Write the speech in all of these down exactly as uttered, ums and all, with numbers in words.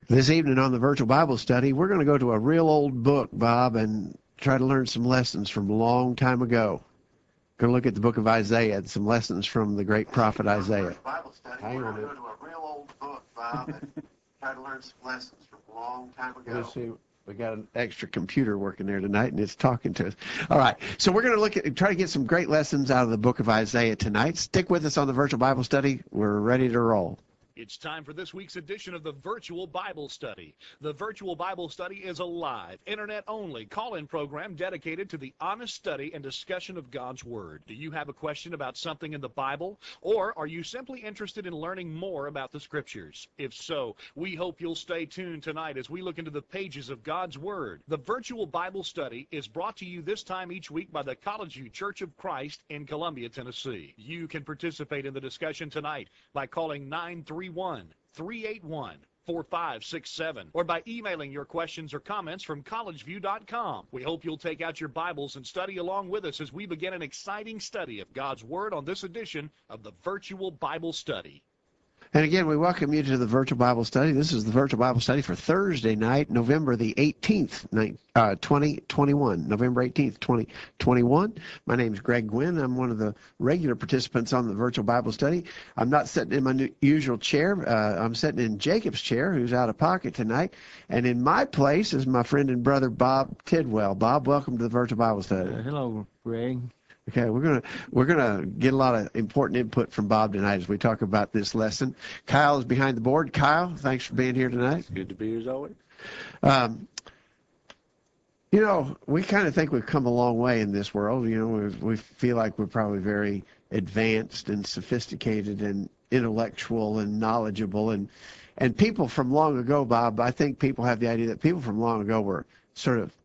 This evening on the Virtual Bible Study, we're going to go to a real old book, Bob, and try to learn some lessons from a long time ago. Going to look at the book of Isaiah and some lessons from the great prophet Isaiah. Bible study. Hang on. We're going to go to a real old book, Bob, and try to learn some lessons from a long time ago. Let's see. We got an extra computer working there tonight, and it's talking to us. All right, so we're going to look at try to get some great lessons out of the book of Isaiah tonight. Stick with us on the Virtual Bible Study. We're ready to roll. It's time for this week's edition of the Virtual Bible Study. The Virtual Bible Study is a live, internet-only call-in program dedicated to the honest study and discussion of God's Word. Do you have a question about something in the Bible? Or are you simply interested in learning more about the Scriptures? If so, we hope you'll stay tuned tonight as we look into the pages of God's Word. The Virtual Bible Study is brought to you this time each week by the College View Church of Christ in Columbia, Tennessee. You can participate in the discussion tonight by calling nine three one, three eight one, four five six seven or by emailing your questions or comments from college view dot com. We hope you'll take out your Bibles and study along with us as we begin an exciting study of God's Word on this edition of the Virtual Bible Study. And again, we welcome you to the Virtual Bible Study. This is the Virtual Bible Study for Thursday night, November the eighteenth, twenty twenty-one. November eighteenth, twenty twenty-one. My name is Greg Gwynn. I'm one of the regular participants on the Virtual Bible Study. I'm not sitting in my usual chair. Uh, I'm sitting in Jacob's chair, who's out of pocket tonight. And in my place is my friend and brother, Bob Tidwell. Bob, welcome to the Virtual Bible Study. Uh, hello, Greg. Okay, we're gonna we're gonna get a lot of important input from Bob tonight as we talk about this lesson. Kyle is behind the board. Kyle, thanks for being here tonight. It's good to be here as always. Um, you know, we kind of think we've come a long way in this world. You know, we, we feel like we're probably very advanced and sophisticated and intellectual and knowledgeable, and and people from long ago, Bob. I think people have the idea that people from long ago were sort of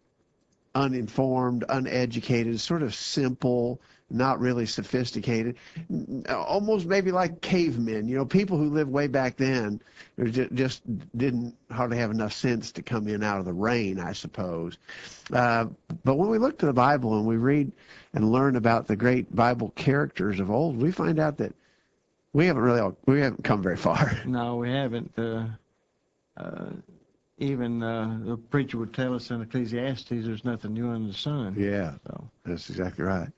uninformed, uneducated, sort of simple, not really sophisticated, almost maybe like cavemen. You know, people who lived way back then just didn't hardly have enough sense to come in out of the rain, I suppose. Uh, but when we look to the Bible and we read and learn about the great Bible characters of old, we find out that we haven't really, we haven't come very far. No, we haven't. Uh, uh, Even uh, the preacher would tell us in Ecclesiastes, there's nothing new under the sun. Yeah, so. That's exactly right.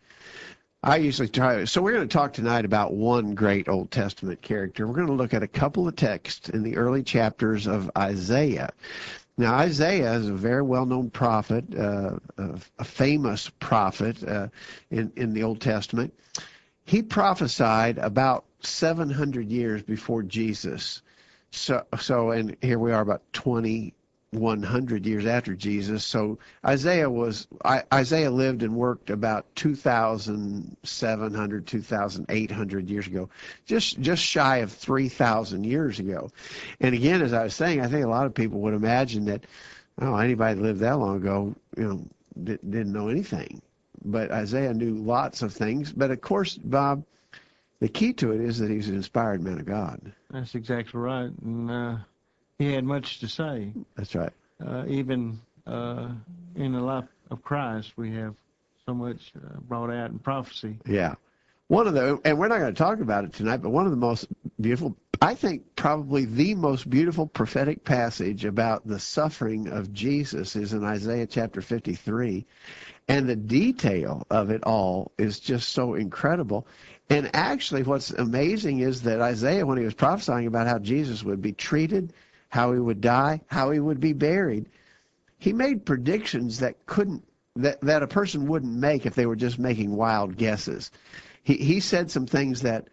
I usually try, so we're going to talk tonight about one great Old Testament character. We're going to look at a couple of texts in the early chapters of Isaiah. Now, Isaiah is a very well-known prophet, uh, a, a famous prophet uh, in, in the Old Testament. He prophesied about seven hundred years before Jesus. So, so, and here we are about twenty-one hundred years after Jesus. So Isaiah was, I, Isaiah lived and worked about two thousand seven hundred, two thousand eight hundred years ago, just, just shy of three thousand years ago. And again, as I was saying, I think a lot of people would imagine that, oh, anybody that lived that long ago, you know, didn't know anything. But Isaiah knew lots of things. But of course, Bob, the key to it is that he's an inspired man of God. That's exactly right. And uh, he had much to say. That's right. Uh, even uh, in the life of Christ, we have so much uh, brought out in prophecy. Yeah. One of the, and we're not going to talk about it tonight, but one of the most beautiful, I think probably the most beautiful prophetic passage about the suffering of Jesus is in Isaiah chapter fifty-three. And the detail of it all is just so incredible. And actually what's amazing is that Isaiah, when he was prophesying about how Jesus would be treated, how he would die, how he would be buried, he made predictions that couldn't, that, that a person wouldn't make if they were just making wild guesses. He, he said some things that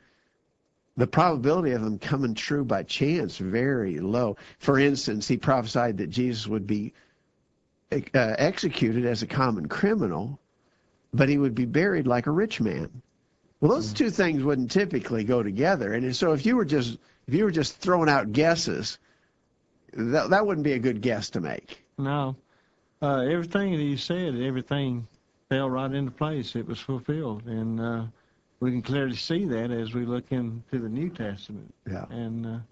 the probability of them coming true by chance very low. For instance, he prophesied that Jesus would be uh, executed as a common criminal, but he would be buried like a rich man. Well, those two things wouldn't typically go together, and so if you were just if you were just throwing out guesses, that that wouldn't be a good guess to make. No, uh, everything that you said, everything fell right into place. It was fulfilled, and uh, we can clearly see that as we look into the New Testament. Yeah. And uh,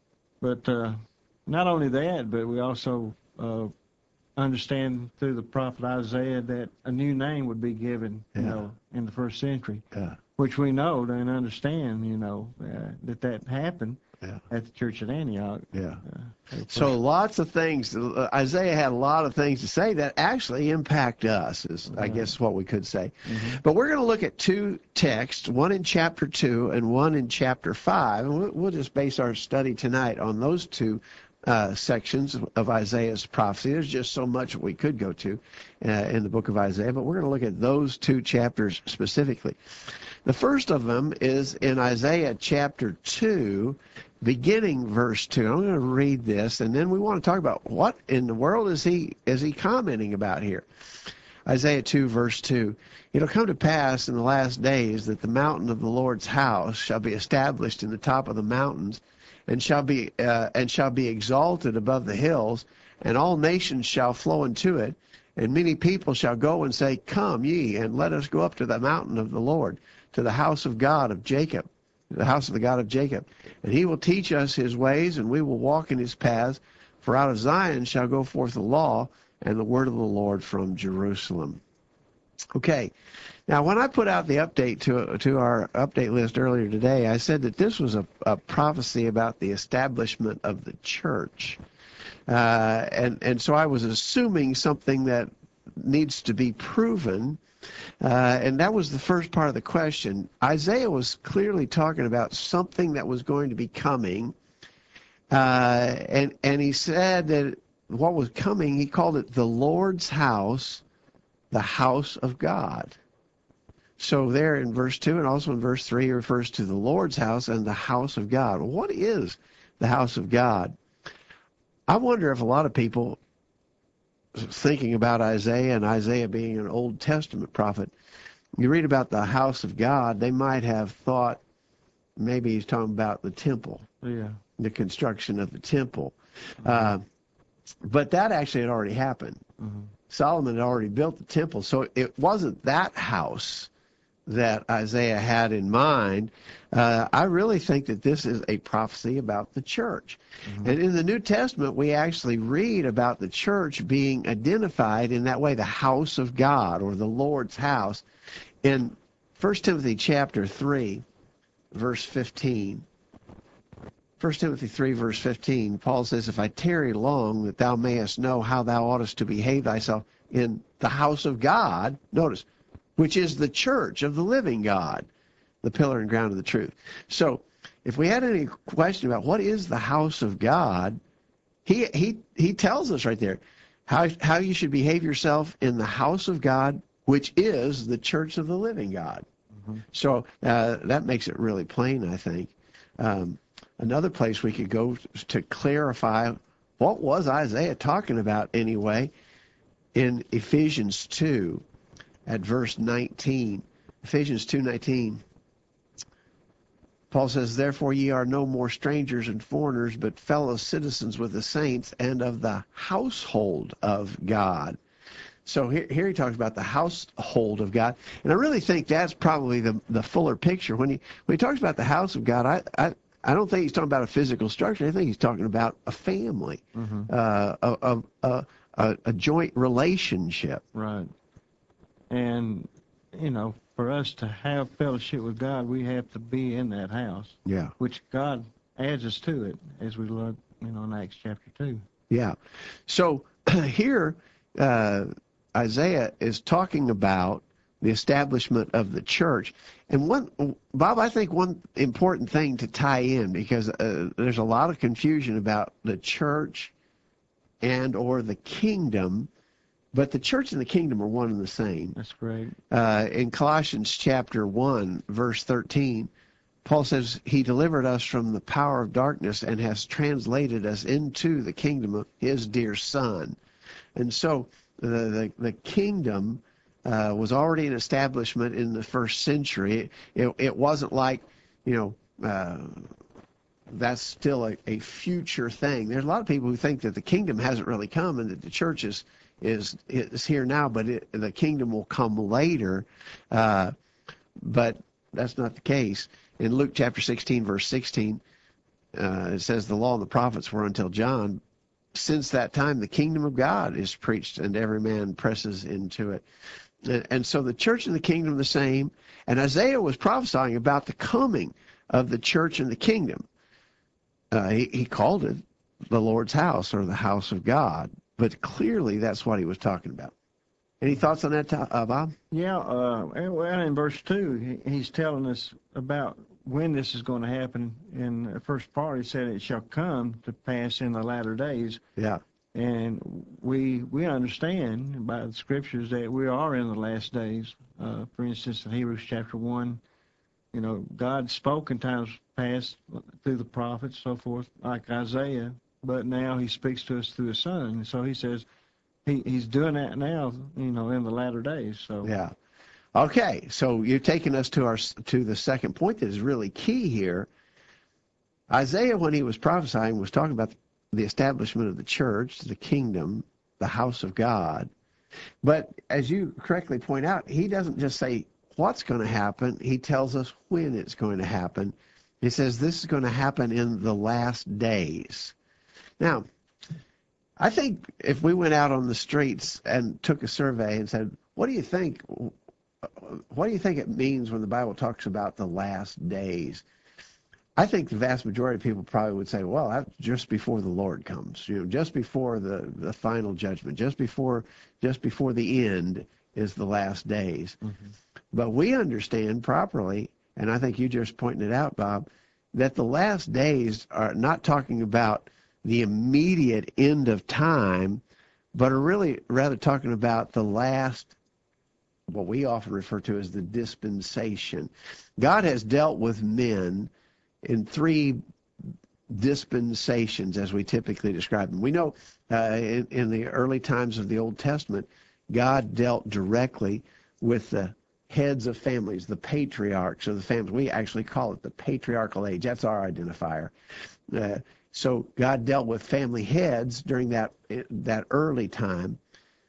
but uh, not only that, but we also uh, understand through the prophet Isaiah that a new name would be given, you Yeah. know, in the first century. Yeah. Which we know and understand, you know, uh, that that happened. Yeah. at the church at Antioch. Yeah. Uh, So lots of things. Uh, Isaiah had a lot of things to say that actually impact us, is I Right. guess what we could say. Mm-hmm. But we're going to look at two texts, one in chapter two and one in chapter five. And we'll, we'll just base our study tonight on those two uh, sections of Isaiah's prophecy. There's just so much we could go to uh, in the book of Isaiah, but we're going to look at those two chapters specifically. The first of them is in Isaiah chapter two, beginning verse two. I'm going to read this, and then we want to talk about what in the world is he is he commenting about here. Isaiah two, verse two. It'll come to pass in the last days that the mountain of the Lord's house shall be established in the top of the mountains, and shall be uh, and shall be exalted above the hills, and all nations shall flow into it, and many people shall go and say, Come ye, and let us go up to the mountain of the Lord, to the house of God of Jacob, the house of the God of Jacob. And he will teach us his ways, and we will walk in his paths. For out of Zion shall go forth the law, and the word of the Lord from Jerusalem. Okay, now when I put out the update to to our update list earlier today, I said that this was a, a prophecy about the establishment of the church. Uh, and, and so I was assuming something that needs to be proven. Uh, and that was the first part of the question. Isaiah was clearly talking about something that was going to be coming. Uh, and, and he said that what was coming, he called it the Lord's house, the house of God. So there in verse two and also in verse three, he refers to the Lord's house and the house of God. What is the house of God? I wonder if a lot of people thinking about Isaiah and Isaiah being an Old Testament prophet, you read about the house of God, they might have thought maybe he's talking about the temple, Yeah. the construction of the temple. Mm-hmm. Uh, but that actually had already happened. Mm-hmm. Solomon had already built the temple, so it wasn't that house that Isaiah had in mind. Uh, I really think that this is a prophecy about the church. Mm-hmm. And in the New Testament, we actually read about the church being identified in that way, the house of God or the Lord's house. In First Timothy chapter three, verse fifteen, First Timothy three, verse fifteen, Paul says, If I tarry long, that thou mayest know how thou oughtest to behave thyself in the house of God, notice, which is the church of the living God, the pillar and ground of the truth. So if we had any question about what is the house of God, he he he tells us right there how, how you should behave yourself in the house of God, which is the church of the living God. Mm-hmm. So uh, that makes it really plain, I think. Um, another place we could go to clarify what was Isaiah talking about anyway in Ephesians two. At verse nineteen, Ephesians two nineteen, Paul says, Therefore ye are no more strangers and foreigners, but fellow citizens with the saints and of the household of God. So here, here he talks about the household of God. And I really think that's probably the, the fuller picture. When he, when he talks about the house of God, I, I, I don't think he's talking about a physical structure. I think he's talking about a family, mm-hmm. uh, a, a, a, a joint relationship. Right. And, you know, for us to have fellowship with God, we have to be in that house. Yeah. Which God adds us to it, as we look, you know, in Acts chapter two. Yeah. So here, uh, Isaiah is talking about the establishment of the church. And one, Bob, I think one important thing to tie in, because uh, there's a lot of confusion about the church and or the kingdom. But the church and the kingdom are one and the same. That's great. Uh, in Colossians chapter one, verse thirteen, Paul says, He delivered us from the power of darkness and has translated us into the kingdom of His dear Son. And so the, the, the kingdom uh, was already an establishment in the first century. It, it, it wasn't like, you know, uh, that's still a, a future thing. There's a lot of people who think that the kingdom hasn't really come and that the church is is is here now, but it, the kingdom will come later. Uh, but that's not the case. In Luke chapter sixteen, verse sixteen, uh, it says, The law and the prophets were until John. Since that time, the kingdom of God is preached, and every man presses into it. And, and so the church and the kingdom are the same. And Isaiah was prophesying about the coming of the church and the kingdom. uh, he, he called it the Lord's house or the house of God, but clearly that's what he was talking about. Any thoughts on that, uh, Bob? Yeah, uh, and well, in verse two, he, he's telling us about when this is going to happen. In the first part, he said, it shall come to pass in the latter days. Yeah. And we we understand by the scriptures that we are in the last days. Uh, for instance, in Hebrews chapter one, you know, God spoke in times past through the prophets, so forth, like Isaiah, but now he speaks to us through his Son. And so he says he, he's doing that now, you know, in the latter days. So Yeah. Okay, so you're taking us to our to the second point that is really key here. Isaiah, when he was prophesying, was talking about the establishment of the church, the kingdom, the house of God. But as you correctly point out, he doesn't just say what's going to happen. He tells us when it's going to happen. He says this is going to happen in the last days. Now, I think if we went out on the streets and took a survey and said, what do you think, what do you think it means when the Bible talks about the last days? I think the vast majority of people probably would say, well, that's just before the Lord comes, you know, just before the, the final judgment, just before just before the end is the last days. Mm-hmm. But we understand properly, and I think you just pointed it out, Bob, that the last days are not talking about the immediate end of time, but are really rather talking about the last, what we often refer to as the dispensation. God has dealt with men in three dispensations, as we typically describe them. We know uh, in, in the early times of the Old Testament, God dealt directly with the heads of families, the patriarchs of the families. We actually call it the patriarchal age. That's our identifier. Uh, so God dealt with family heads during that that early time.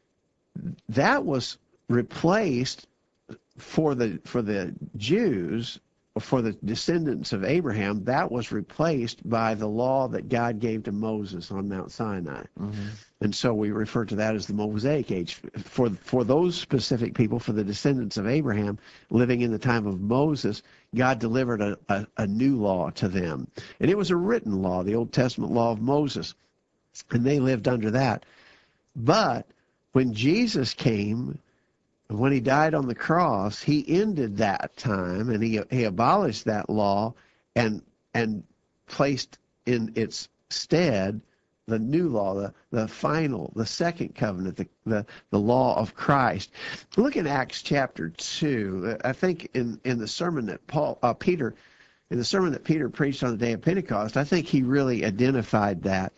That was replaced for the for the Jews, for the descendants of Abraham, that was replaced by the law that God gave to Moses on Mount Sinai. Mm-hmm. And so we refer to that as the Mosaic age. For, for those specific people, for the descendants of Abraham living in the time of Moses, God delivered a, a, a new law to them. And it was a written law, the Old Testament law of Moses. And they lived under that. But when Jesus came, when he died on the cross, he ended that time and he he abolished that law and and placed in its stead the new law, the, the final, the second covenant, the, the, the law of Christ. Look in Acts chapter two. I think in, in the sermon that Paul uh, Peter, in the sermon that Peter preached on the day of Pentecost, I think he really identified that.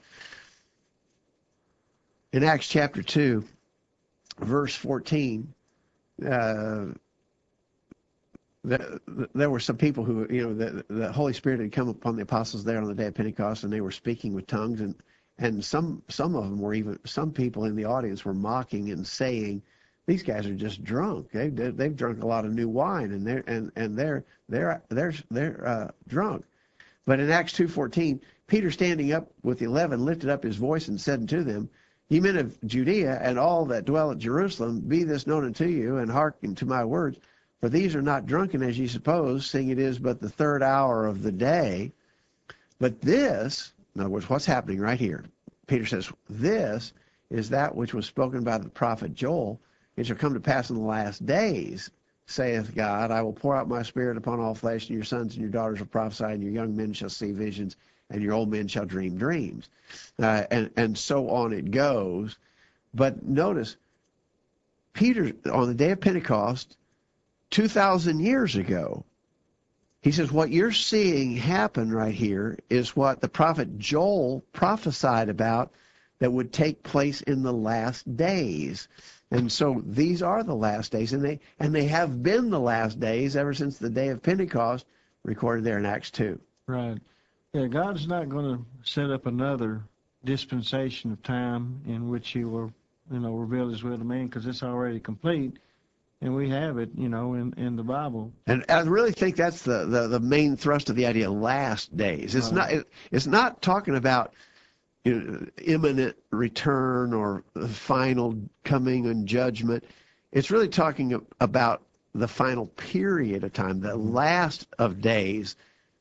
In Acts chapter two, verse fourteen, Uh, the, the, there were some people who, you know, the, the Holy Spirit had come upon the apostles there on the day of Pentecost, and they were speaking with tongues, and and some some of them were even, some people in the audience were mocking and saying, these guys are just drunk. They they've drunk a lot of new wine, and they're and and they're they're they're they're uh, drunk. But in Acts two fourteen, Peter, standing up with the eleven, lifted up his voice and said unto them, Ye men of Judea, and all that dwell at Jerusalem, be this known unto you, and hearken to my words. For these are not drunken as ye suppose, seeing it is but the third hour of the day. But this, in other words, what's happening right here? Peter says, this is that which was spoken by the prophet Joel. It shall come to pass in the last days, saith God, I will pour out my spirit upon all flesh, and your sons and your daughters will prophesy, and your young men shall see visions, and your old men shall dream dreams. Uh, and, and so on it goes. But notice, Peter, on the day of Pentecost, two thousand years ago, he says, what you're seeing happen right here is what the prophet Joel prophesied about that would take place in the last days. And so these are the last days, and they and they have been the last days ever since the day of Pentecost, recorded there in Acts two. Right. Yeah, God's not going to set up another dispensation of time in which he will, you know, reveal his will to man, because it's already complete, and we have it, you know, in, in the Bible. And I really think that's the, the, the main thrust of the idea, last days. It's right. not it, it's not talking about, you know, imminent return or final coming and judgment. It's really talking about the final period of time, the last of days,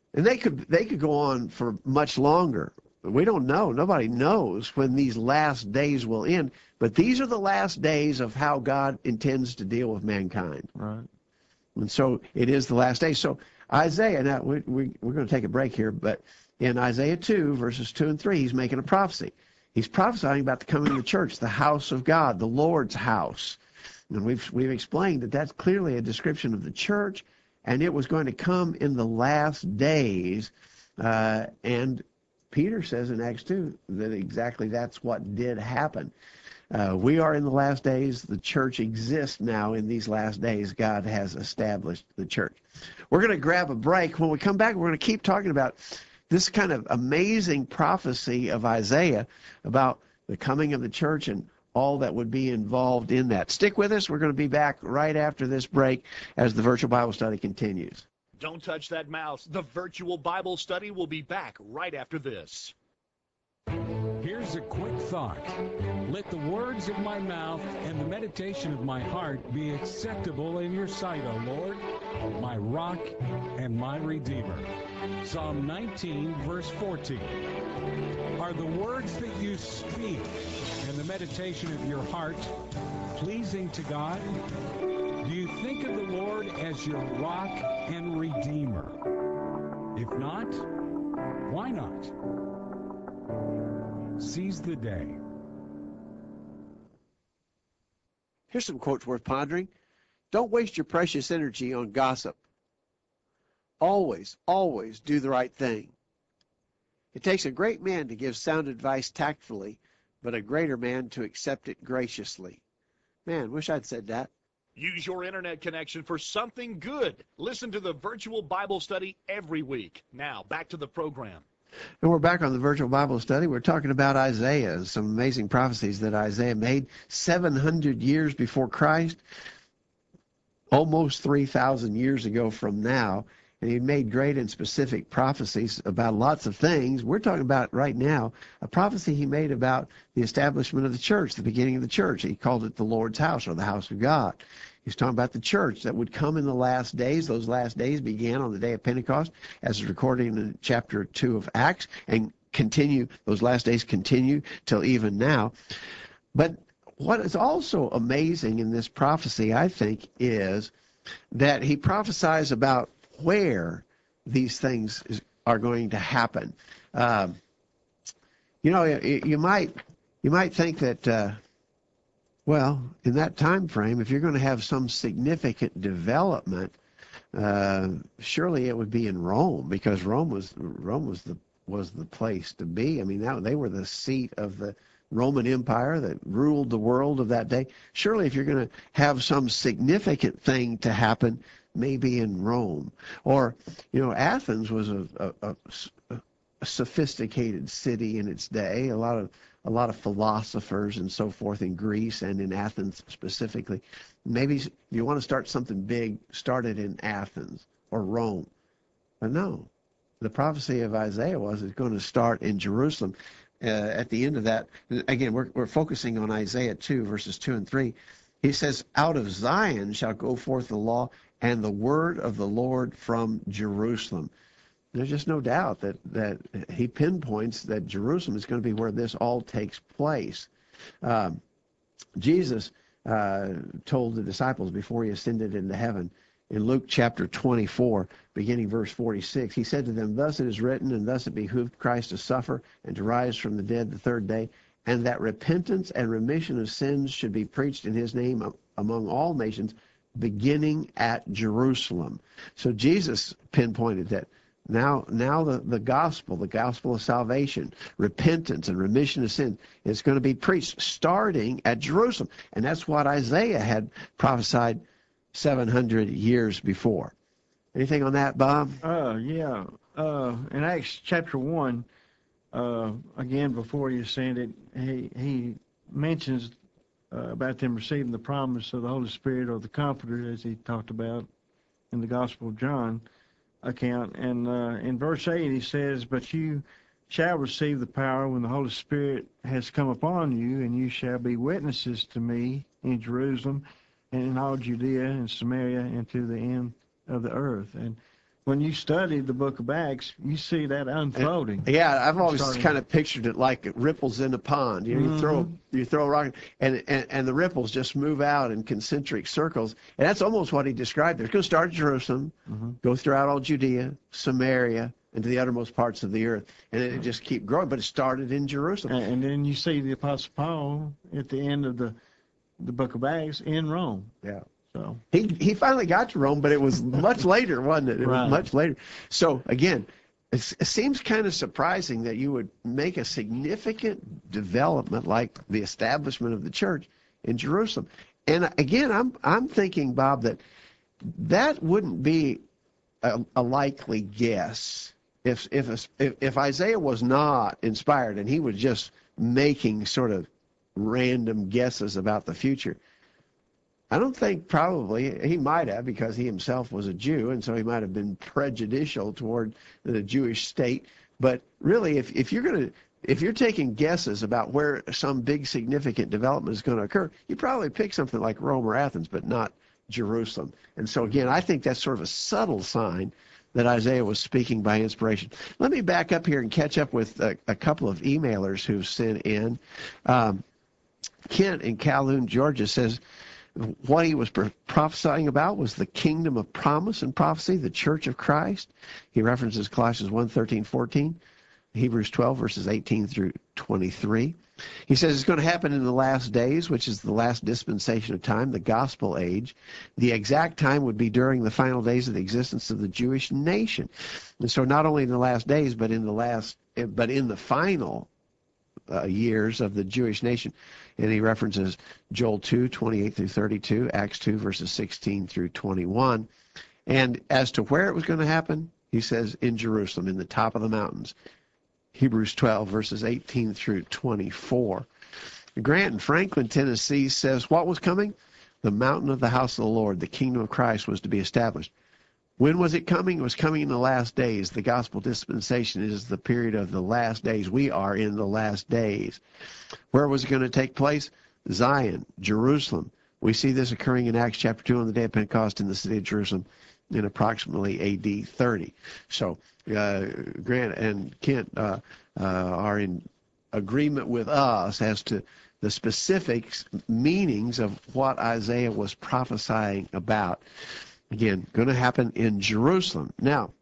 And they could they could go on for much longer. We don't know. Nobody knows when these last days will end. But these are the last days of how God intends to deal with mankind. Right. And so it is the last day. So Isaiah, now we, we, we're going to take a break here, but in Isaiah two, verses two and three, he's making a prophecy. He's prophesying about the coming of the church, the house of God, the Lord's house. And we've, we've explained that that's clearly a description of the church, and it was going to come in the last days. Uh, and Peter says in Acts two that exactly that's what did happen. Uh, we are in the last days. The church exists now in these last days. God has established the church. We're going to grab a break. When we come back, we're going to keep talking about this kind of amazing prophecy of Isaiah about the coming of the church and all that would be involved in that. Stick with us. We're going to be back right after this break as the virtual Bible study continues. Don't touch that mouse. The virtual Bible study will be back right after this. Here's a quick thought. Let the words of my mouth and the meditation of my heart be acceptable in your sight, O Lord, my rock and my redeemer. Psalm nineteen, verse fourteen. Are the words that you speak and the meditation of your heart pleasing to God? Do you think of the Lord as your rock and redeemer? If not, why not? Seize the day. Here's some quotes worth pondering. Don't waste your precious energy on gossip. Always, always do the right thing. It takes a great man to give sound advice tactfully, but a greater man to accept it graciously. Man, wish I'd said that. Use your internet connection for something good. Listen to the virtual Bible study every week. Now, back to the program. And we're back on the virtual Bible study. We're talking about Isaiah, some amazing prophecies that Isaiah made seven hundred years before Christ, almost three thousand years ago from now. And he made great and specific prophecies about lots of things. We're talking about right now a prophecy he made about the establishment of the church, the beginning of the church. He called it the Lord's house, or the house of God. He's talking about the church that would come in the last days. Those last days began on the day of Pentecost, as is recorded in chapter two of Acts, and continue, those last days continue till even now. But what is also amazing in this prophecy, I think, is that he prophesies about where these things is, are going to happen. Um, you know, you, you might you might think that, uh, well, in that time frame, if you're going to have some significant development, uh, surely it would be in Rome, because Rome was Rome was the was the place to be. I mean, that, they were the seat of the Roman Empire that ruled the world of that day. Surely, if you're going to have some significant thing to happen, maybe in Rome. Or, you know, Athens was a, a, a, a sophisticated city in its day. A lot of a lot of philosophers and so forth in Greece and in Athens specifically. Maybe if you want to start something big, start it in Athens or Rome. But no, the prophecy of Isaiah was it's going to start in Jerusalem. Uh, at the end of that, again, we're, we're focusing on Isaiah two, verses two and three. He says, out of Zion shall go forth the law and the word of the Lord from Jerusalem. There's just no doubt that, that he pinpoints that Jerusalem is going to be where this all takes place. Um, Jesus uh, told the disciples before he ascended into heaven, in Luke chapter twenty-four, beginning verse forty-six, he said to them, thus it is written, and thus it behooved Christ to suffer and to rise from the dead the third day, and that repentance and remission of sins should be preached in his name among all nations, beginning at Jerusalem. So Jesus pinpointed that now now the, the gospel, the gospel of salvation, repentance and remission of sin is going to be preached starting at Jerusalem. And that's what Isaiah had prophesied seven hundred years before. Anything on that, Bob? Uh, yeah. Uh, in Acts chapter one, uh, again, before he ascended, he, he mentions uh, about them receiving the promise of the Holy Spirit, or the Comforter, as he talked about in the Gospel of John account. And uh, in verse eight, he says, but you shall receive the power when the Holy Spirit has come upon you, and you shall be witnesses to me in Jerusalem and in all Judea and Samaria and to the end of the earth. And when you study the book of Acts, you see that unfolding. Yeah, I've always Starting- kind of pictured it like it ripples in a pond. You know, you throw Mm-hmm. you throw a rock, and, and and the ripples just move out in concentric circles, and that's almost what he described there. It's going to start at Jerusalem, Mm-hmm. go throughout all Judea, Samaria, and to the uttermost parts of the earth, and it just keep growing. But it started in Jerusalem. And, and then you see the Apostle Paul at the end of the the book of Acts in Rome. Yeah. So He he finally got to Rome, but it was much later, wasn't it? It Right. was much later. So again, it's, it seems kind of surprising that you would make a significant development like the establishment of the church in Jerusalem. And again, I'm I'm thinking, Bob, that that wouldn't be a, a likely guess if if, if if Isaiah was not inspired and he was just making sort of random guesses about the future. I don't think probably he might have, because he himself was a Jew, and so he might have been prejudicial toward the Jewish state. But really, if, if you're going to, if you're taking guesses about where some big significant development is going to occur, you probably pick something like Rome or Athens, but not Jerusalem. And so again, I think that's sort of a subtle sign that Isaiah was speaking by inspiration. Let me back up here and catch up with a, a couple of emailers who've sent in. Um, Kent in Calhoun, Georgia says, what he was prophesying about was the kingdom of promise and prophecy, the church of Christ. He references Colossians one, thirteen, fourteen, Hebrews twelve, verses eighteen through twenty-three. He says it's going to happen in the last days, which is the last dispensation of time, the gospel age. The exact time would be during the final days of the existence of the Jewish nation. And so not only in the last days, but in the last, but in the final Uh, years of the Jewish nation. And he references Joel two, twenty-eight through thirty-two, Acts two, verses sixteen through twenty-one. And as to where it was going to happen, he says in Jerusalem, in the top of the mountains. Hebrews twelve, verses eighteen through twenty-four. Grant in Franklin, Tennessee says, what was coming? The mountain of the house of the Lord, the kingdom of Christ, was to be established. When was it coming? It was coming in the last days. The gospel dispensation is the period of the last days. We are in the last days. Where was it going to take place? Zion, Jerusalem. We see this occurring in Acts chapter two on the day of Pentecost in the city of Jerusalem in approximately A D thirty. So uh, Grant and Kent uh, uh, are in agreement with us as to the specifics, meanings of what Isaiah was prophesying about. Again, going to happen in Jerusalem. Now,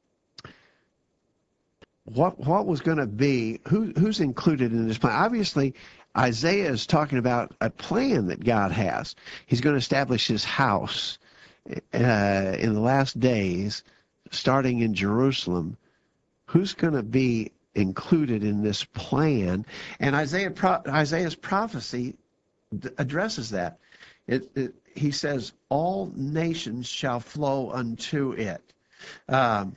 what what was going to be, who who's included in this plan? Obviously, Isaiah is talking about a plan that God has. He's going to establish his house uh, in the last days, starting in Jerusalem. Who's going to be included in this plan? And Isaiah pro, Isaiah's prophecy addresses that. It, it, he says, all nations shall flow unto it. Um,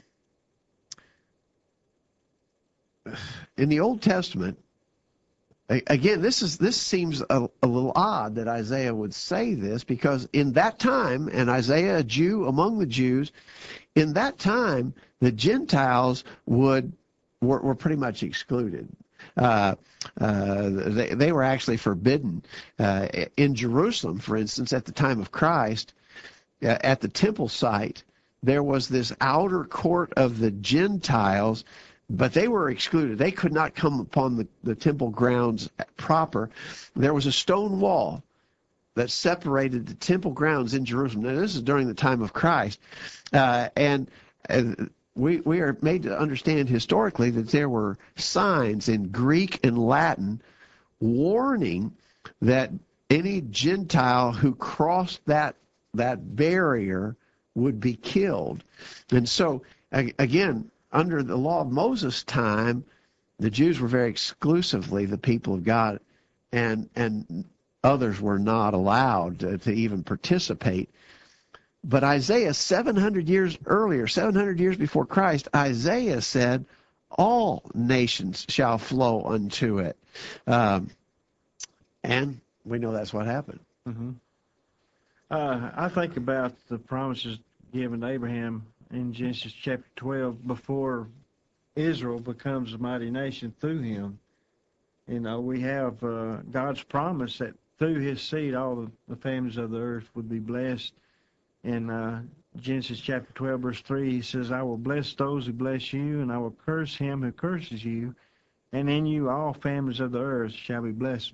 in the Old Testament, again, this is this seems a, a little odd that Isaiah would say this, because in that time, and Isaiah, a Jew among the Jews, in that time, the Gentiles would were, were pretty much excluded. Uh, uh, they, they were actually forbidden. Uh, in Jerusalem, for instance, at the time of Christ, uh, at the temple site, there was this outer court of the Gentiles, but they were excluded. They could not come upon the, the temple grounds proper. There was a stone wall that separated the temple grounds in Jerusalem. Now, this is during the time of Christ. Uh, and uh, we, we are made to understand historically that there were signs in Greek and Latin warning that any Gentile who crossed that, that barrier would be killed. And so, again, under the law of Moses' time, the Jews were very exclusively the people of God, and and others were not allowed to, to even participate. But Isaiah, seven hundred years earlier, seven hundred years before Christ, Isaiah said, all nations shall flow unto it. Um, and we know that's what happened. Mm-hmm. uh, I think about the promises given to Abraham in Genesis chapter twelve, before Israel becomes a mighty nation through him. You know, we have uh, God's promise that through his seed all the, the families of the earth would be blessed. And uh, Genesis chapter twelve, verse three, he says, I will bless those who bless you, and I will curse him who curses you, and in you all families of the earth shall be blessed.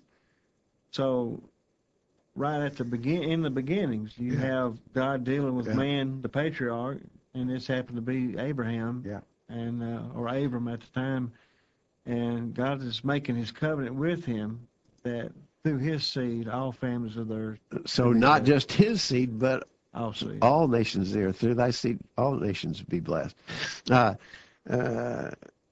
So, right at the begin, in the beginnings, you Yeah. have God dealing with Yeah. man, the patriarch, and this happened to be Abraham, Yeah. and uh, or Abram at the time, and God is making his covenant with him that through his seed, all families of the earth. So will be not blessed. just his seed, but All seed. all nations there. Through thy seed, all nations be blessed. Uh, uh,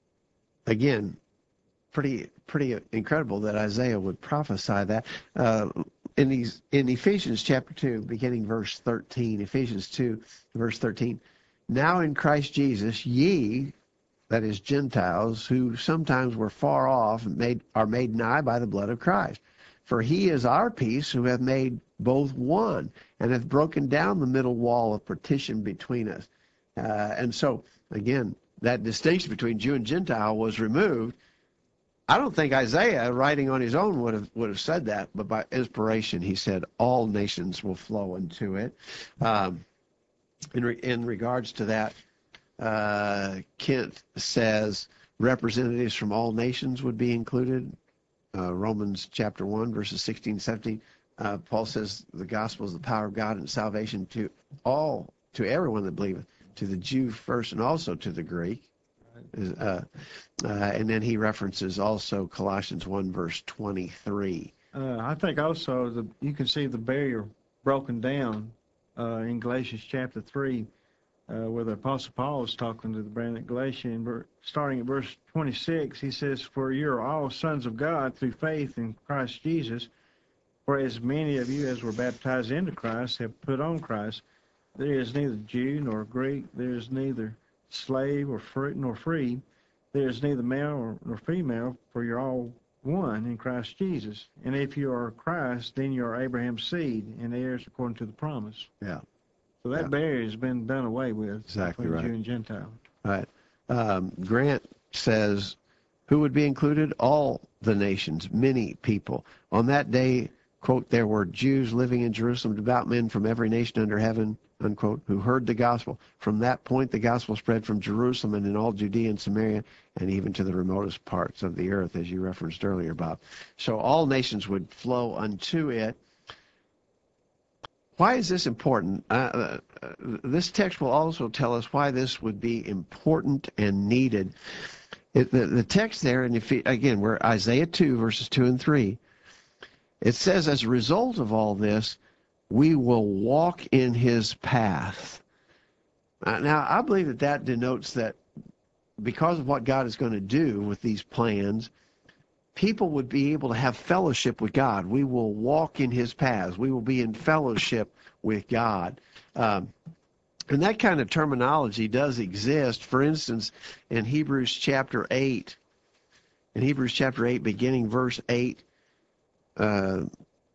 again, pretty pretty incredible that Isaiah would prophesy that. Uh, in these in Ephesians chapter two, beginning verse thirteen, Ephesians two, verse thirteen. Now in Christ Jesus, ye, that is Gentiles, who sometimes were far off, made are made nigh by the blood of Christ. For he is our peace, who hath made both one, and hath broken down the middle wall of partition between us. Uh, and so, again, that distinction between Jew and Gentile was removed. I don't think Isaiah, writing on his own, would have would have said that, but by inspiration, he said, all nations will flow into it. Um, in, re, in regards to that, uh, Kent says representatives from all nations would be included. Uh, Romans chapter one, verses sixteen, seventeen. Uh, Paul says the gospel is the power of God and salvation to all, to everyone that believeth, to the Jew first and also to the Greek. Uh, uh, and then he references also Colossians one, verse twenty-three. Uh, I think also the you can see the barrier broken down uh, in Galatians chapter three, uh, where the Apostle Paul is talking to the brethren at Galatia, and ver- starting at verse twenty-six, he says, For you are all sons of God through faith in Christ Jesus, for as many of you as were baptized into Christ have put on Christ. There is neither Jew nor Greek, there is neither slave or free, nor free, there is neither male nor female, for you're all one in Christ Jesus. And if you are Christ, then you are Abraham's seed and heirs according to the promise. Yeah. So that Yeah. barrier has been done away with Exactly between right. Jew and Gentile. Right. Um, Grant says, who would be included? All the nations, many people. On that day, quote, there were Jews living in Jerusalem, devout men from every nation under heaven, unquote, who heard the gospel. From that point, the gospel spread from Jerusalem and in all Judea and Samaria, and even to the remotest parts of the earth, as you referenced earlier, Bob. So all nations would flow unto it. Why is this important? Uh, uh, this text will also tell us why this would be important and needed. It, the, the text there, and if again, we're Isaiah two, verses two and three. It says, as a result of all this, we will walk in his path. Uh, now, I believe that that denotes that because of what God is going to do with these plans, people would be able to have fellowship with God. We will walk in his paths. We will be in fellowship with God. Um, and that kind of terminology does exist. For instance, in Hebrews chapter eight, in Hebrews chapter eight, beginning verse eight, uh,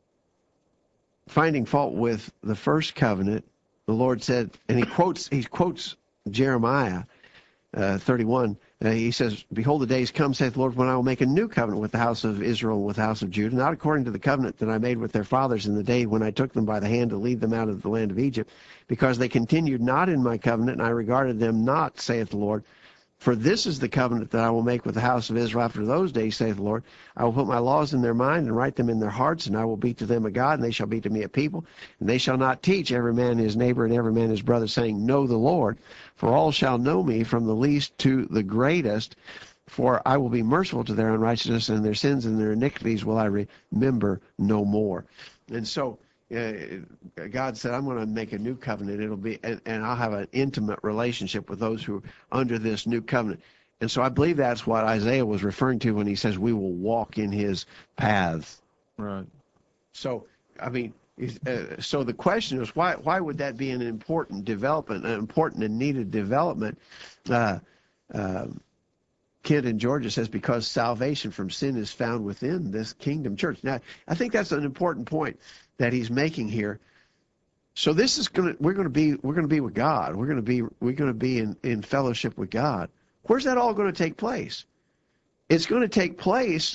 finding fault with the first covenant, the Lord said, and he quotes he quotes Jeremiah uh, thirty-one. Uh, he says, behold, the days come, saith the Lord, when I will make a new covenant with the house of Israel and with the house of Judah, not according to the covenant that I made with their fathers in the day when I took them by the hand to lead them out of the land of Egypt, because they continued not in my covenant, and I regarded them not, saith the Lord. For this is the covenant that I will make with the house of Israel after those days, saith the Lord. I will put my laws in their mind and write them in their hearts, and I will be to them a God, and they shall be to me a people. And they shall not teach every man his neighbor and every man his brother, saying, Know the Lord. For all shall know me, from the least to the greatest. For I will be merciful to their unrighteousness, and their sins and their iniquities will I remember no more. And so Uh, God said, I'm going to make a new covenant. It'll be, and, and I'll have an intimate relationship with those who are under this new covenant. And so I believe that's what Isaiah was referring to when he says we will walk in his paths. Right. So, I mean, uh, so the question is, why why would that be an important development, an important and needed development? Uh, uh, Kent in Georgia says, because salvation from sin is found within this kingdom church. Now, I think that's an important point that he's making here. So this is going to, we're going to be, we're going to be with God. We're going to be, we're going to be in, in fellowship with God. Where's that all going to take place? It's going to take place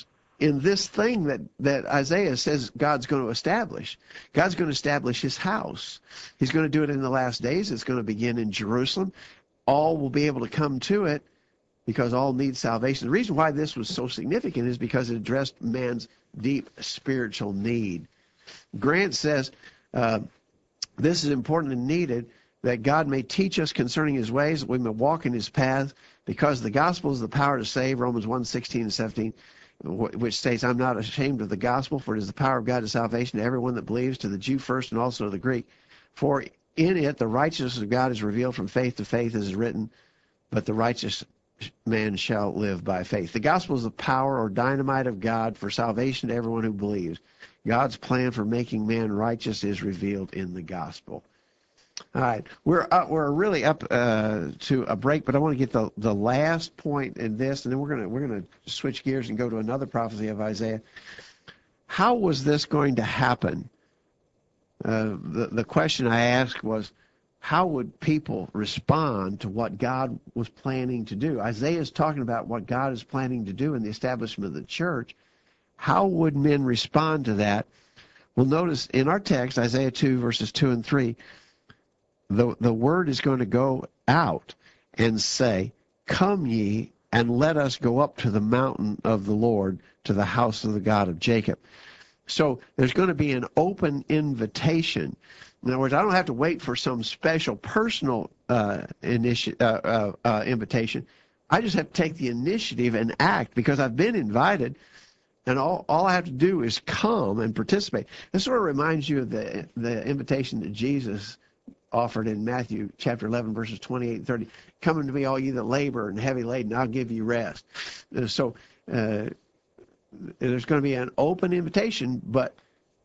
in this thing that, that Isaiah says God's going to establish. God's going to establish his house. He's going to do it in the last days. It's going to begin in Jerusalem. All will be able to come to it because all need salvation. The reason why this was so significant is because it addressed man's deep spiritual need. Grant says, uh, this is important and needed, that God may teach us concerning his ways, that we may walk in his paths, because the gospel is the power to save, Romans one, sixteen and seventeen, which states, I'm not ashamed of the gospel, for it is the power of God to salvation to everyone that believes, to the Jew first and also to the Greek. For in it the righteousness of God is revealed from faith to faith, as is written, but the righteous man shall live by faith. The gospel is the power or dynamite of God for salvation to everyone who believes. God's plan for making man righteous is revealed in the gospel. All right, we're up, we're really up uh, to a break, but I want to get the, the last point in this, and then we're gonna we're gonna switch gears and go to another prophecy of Isaiah. How was this going to happen? Uh, the the question I asked was, how would people respond to what God was planning to do? Isaiah is talking about what God is planning to do in the establishment of the church. How would men respond to that? Well, notice in our text, Isaiah two, verses two and three, the, the word is going to go out and say, come ye, and let us go up to the mountain of the Lord, to the house of the God of Jacob. So there's going to be an open invitation. In other words, I don't have to wait for some special personal uh, initi- uh, uh, uh, invitation. I just have to take the initiative and act because I've been invited, and all, all I have to do is come and participate. This sort of reminds you of the, the invitation that Jesus offered in Matthew chapter eleven, verses twenty-eight and thirty. Come unto me, all ye that labor and heavy laden, I'll give you rest. Uh, so uh, there's going to be an open invitation, but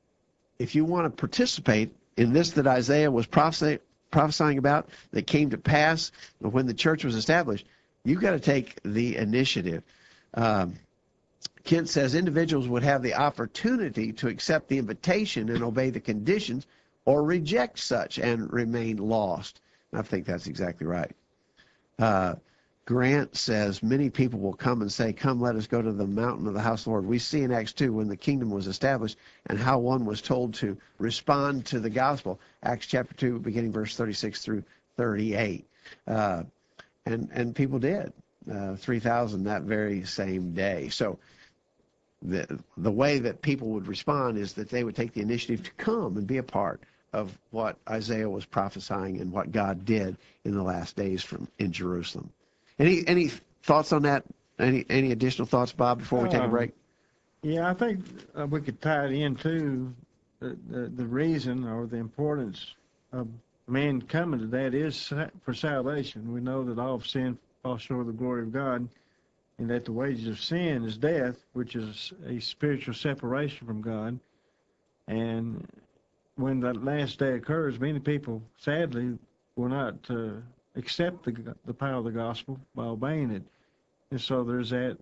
if you want to participate in this that Isaiah was prophesying, prophesying about, that came to pass when the church was established, you've got to take the initiative. Um, Kent says individuals would have the opportunity to accept the invitation and obey the conditions, or reject such and remain lost. I think that's exactly right. Uh, Grant says many people will come and say, come, let us go to the mountain of the house of the Lord. We see in Acts two when the kingdom was established and how one was told to respond to the gospel. Acts chapter two, beginning verse thirty-six through thirty-eight. Uh, and, and people did, uh, three thousand that very same day. So the, the way that people would respond is that they would take the initiative to come and be a part of what Isaiah was prophesying and what God did in the last days from in Jerusalem. Any any thoughts on that? Any any additional thoughts, Bob, before we take a Um, break? Yeah, I think uh, we could tie it into the, the, the reason or the importance of man coming to that is sa- for salvation. We know that all of sin falls short of the glory of God, and that the wages of sin is death, which is a spiritual separation from God. And when that last day occurs, many people, sadly, will not uh, accept the, the power of the gospel by obeying it. And so there's that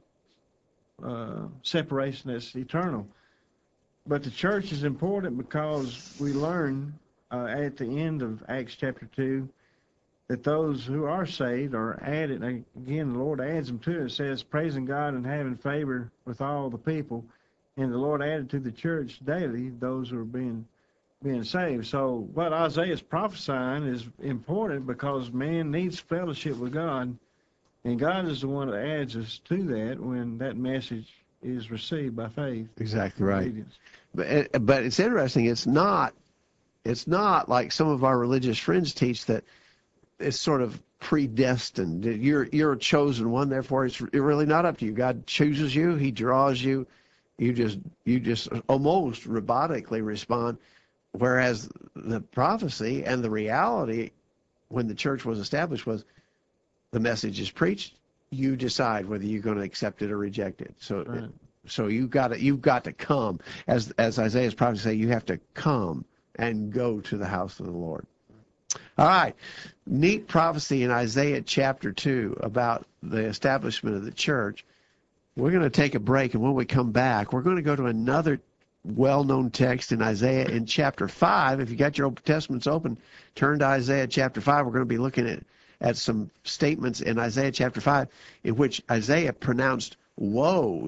uh, separation that's eternal. But the church is important because we learn uh, at the end of Acts chapter two that those who are saved are added. Again, the Lord adds them to it. It says, praising God and having favor with all the people. And the Lord added to the church daily those who are being being saved. So what Isaiah is prophesying is important because man needs fellowship with God, and God is the one that adds us to that when that message is received by faith. Exactly right. Obedience. But but it's interesting. It's not it's not like some of our religious friends teach that it's sort of predestined. You're you're a chosen one, therefore it's really not up to you. God chooses you. He draws you. You just you just almost robotically respond. Whereas the prophecy and the reality when the church was established was the message is preached, you decide whether you're going to accept it or reject it. So Right. so you got to you've got to come. As as Isaiah's prophecy say, you have to come and go to the house of the Lord. All right. Neat prophecy in Isaiah chapter two about the establishment of the church. We're going to take a break, and when we come back, we're going to go to another well-known text in Isaiah in chapter five. If you got your Old Testaments open, turn to Isaiah chapter five. We're going to be looking at, at some statements in Isaiah chapter five in which Isaiah pronounced woes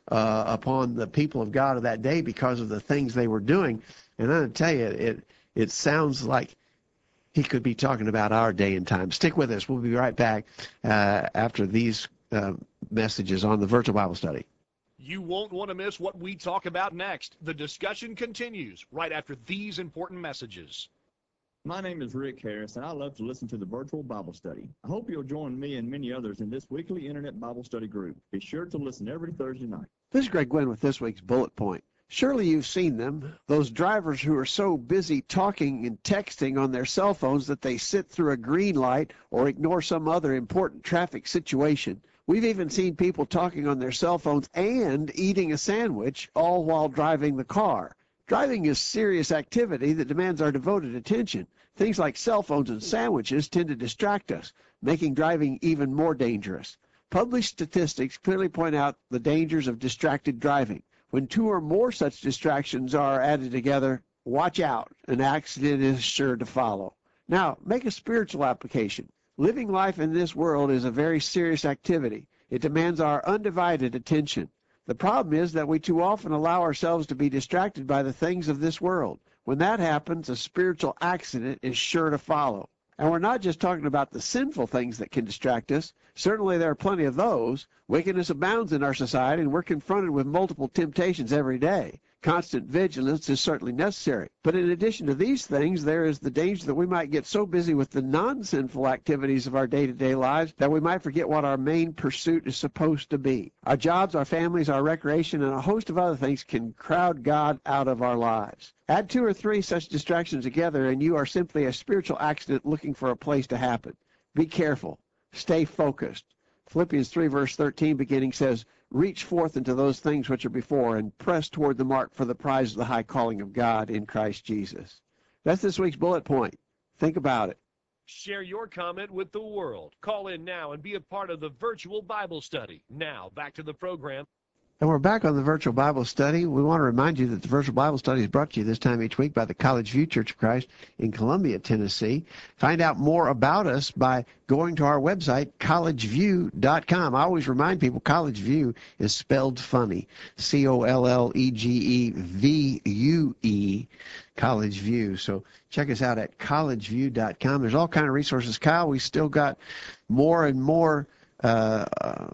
uh, upon the people of God of that day because of the things they were doing. And I'm going to tell you, it it sounds like he could be talking about our day and time. Stick with us. We'll be right back uh, after these uh, messages on the Virtual Bible Study. You won't want to miss what we talk about next. The discussion continues right after these important messages. My name is Rick Harris, and I love to listen to the Virtual Bible Study. I hope you'll join me and many others in this weekly Internet Bible Study group. Be sure to listen every Thursday night. This is Greg Gwynn with this week's Bullet Point. Surely you've seen them, those drivers who are so busy talking and texting on their cell phones that they sit through a green light or ignore some other important traffic situation. We've even seen people talking on their cell phones and eating a sandwich, all while driving the car. Driving is serious activity that demands our devoted attention. Things like cell phones and sandwiches tend to distract us, making driving even more dangerous. Published statistics clearly point out the dangers of distracted driving. When two or more such distractions are added together, watch out. An accident is sure to follow. Now, make a spiritual application. Living life in this world is a very serious activity. It demands our undivided attention. The problem is that we too often allow ourselves to be distracted by the things of this world. When that happens, a spiritual accident is sure to follow. And we're not just talking about the sinful things that can distract us. Certainly there are plenty of those. Wickedness abounds in our society, and we're confronted with multiple temptations every day. Constant vigilance is certainly necessary. But in addition to these things, there is the danger that we might get so busy with the non-sinful activities of our day-to-day lives that we might forget what our main pursuit is supposed to be. Our jobs, our families, our recreation, and a host of other things can crowd God out of our lives. Add two or three such distractions together, and you are simply a spiritual accident looking for a place to happen. Be careful. Stay focused. Philippians three verse thirteen beginning says, reach forth into those things which are before and press toward the mark for the prize of the high calling of God in Christ Jesus. That's this week's bullet point. Think about it. Share your comment with the world. Call in now and be a part of the Virtual Bible Study. Now, back to the program. And we're back on the Virtual Bible Study. We want to remind you that the Virtual Bible Study is brought to you this time each week by the College View Church of Christ in Columbia, Tennessee. Find out more about us by going to our website, college view dot com. I always remind people College View is spelled funny, C O L L E G E V U E, College View. So check us out at college view dot com. There's all kind of resources. Kyle, we still got more and more uh, uh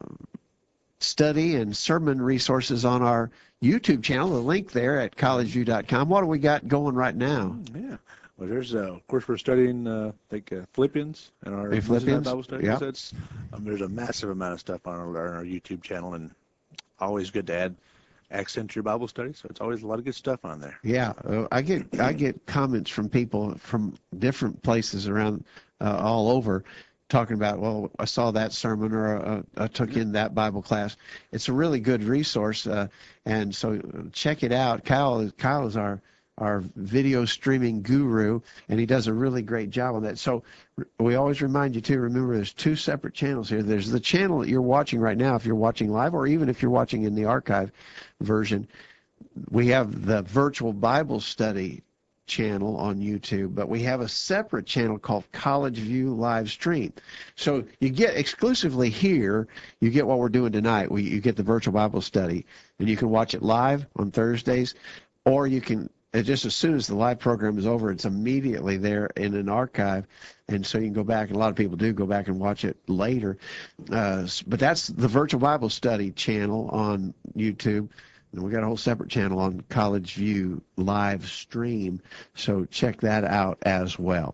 study and sermon resources on our YouTube channel. The link there at college view dot com. What do we got going right now? Yeah. Well, there's, uh, of course, we're studying, uh, I think, uh, Philippians and our Hey, Philippians? Bible study. Yeah. So it's, um, there's a massive amount of stuff on our, on our YouTube channel, and always good to add accent to your Bible study. So it's always a lot of good stuff on there. Yeah, uh, I get I get comments from people from different places around uh, all over, talking about, well, I saw that sermon, or uh, I took in that Bible class. It's a really good resource, uh, and so check it out. Kyle is, Kyle is our, our video streaming guru, and he does a really great job on that. So we always remind you, too, remember there's two separate channels here. There's the channel that you're watching right now if you're watching live, or even if you're watching in the archive version. We have the Virtual Bible Study channel on YouTube, but we have a separate channel called College View Live Stream. So you get exclusively here, you get what we're doing tonight. We, you get the Virtual Bible Study, and you can watch it live on Thursdays, or you can, just as soon as the live program is over, it's immediately there in an archive, and so you can go back, and a lot of people do go back and watch it later. Uh, but that's the Virtual Bible Study channel on YouTube. And we got a whole separate channel on College View Live Stream, so check that out as well.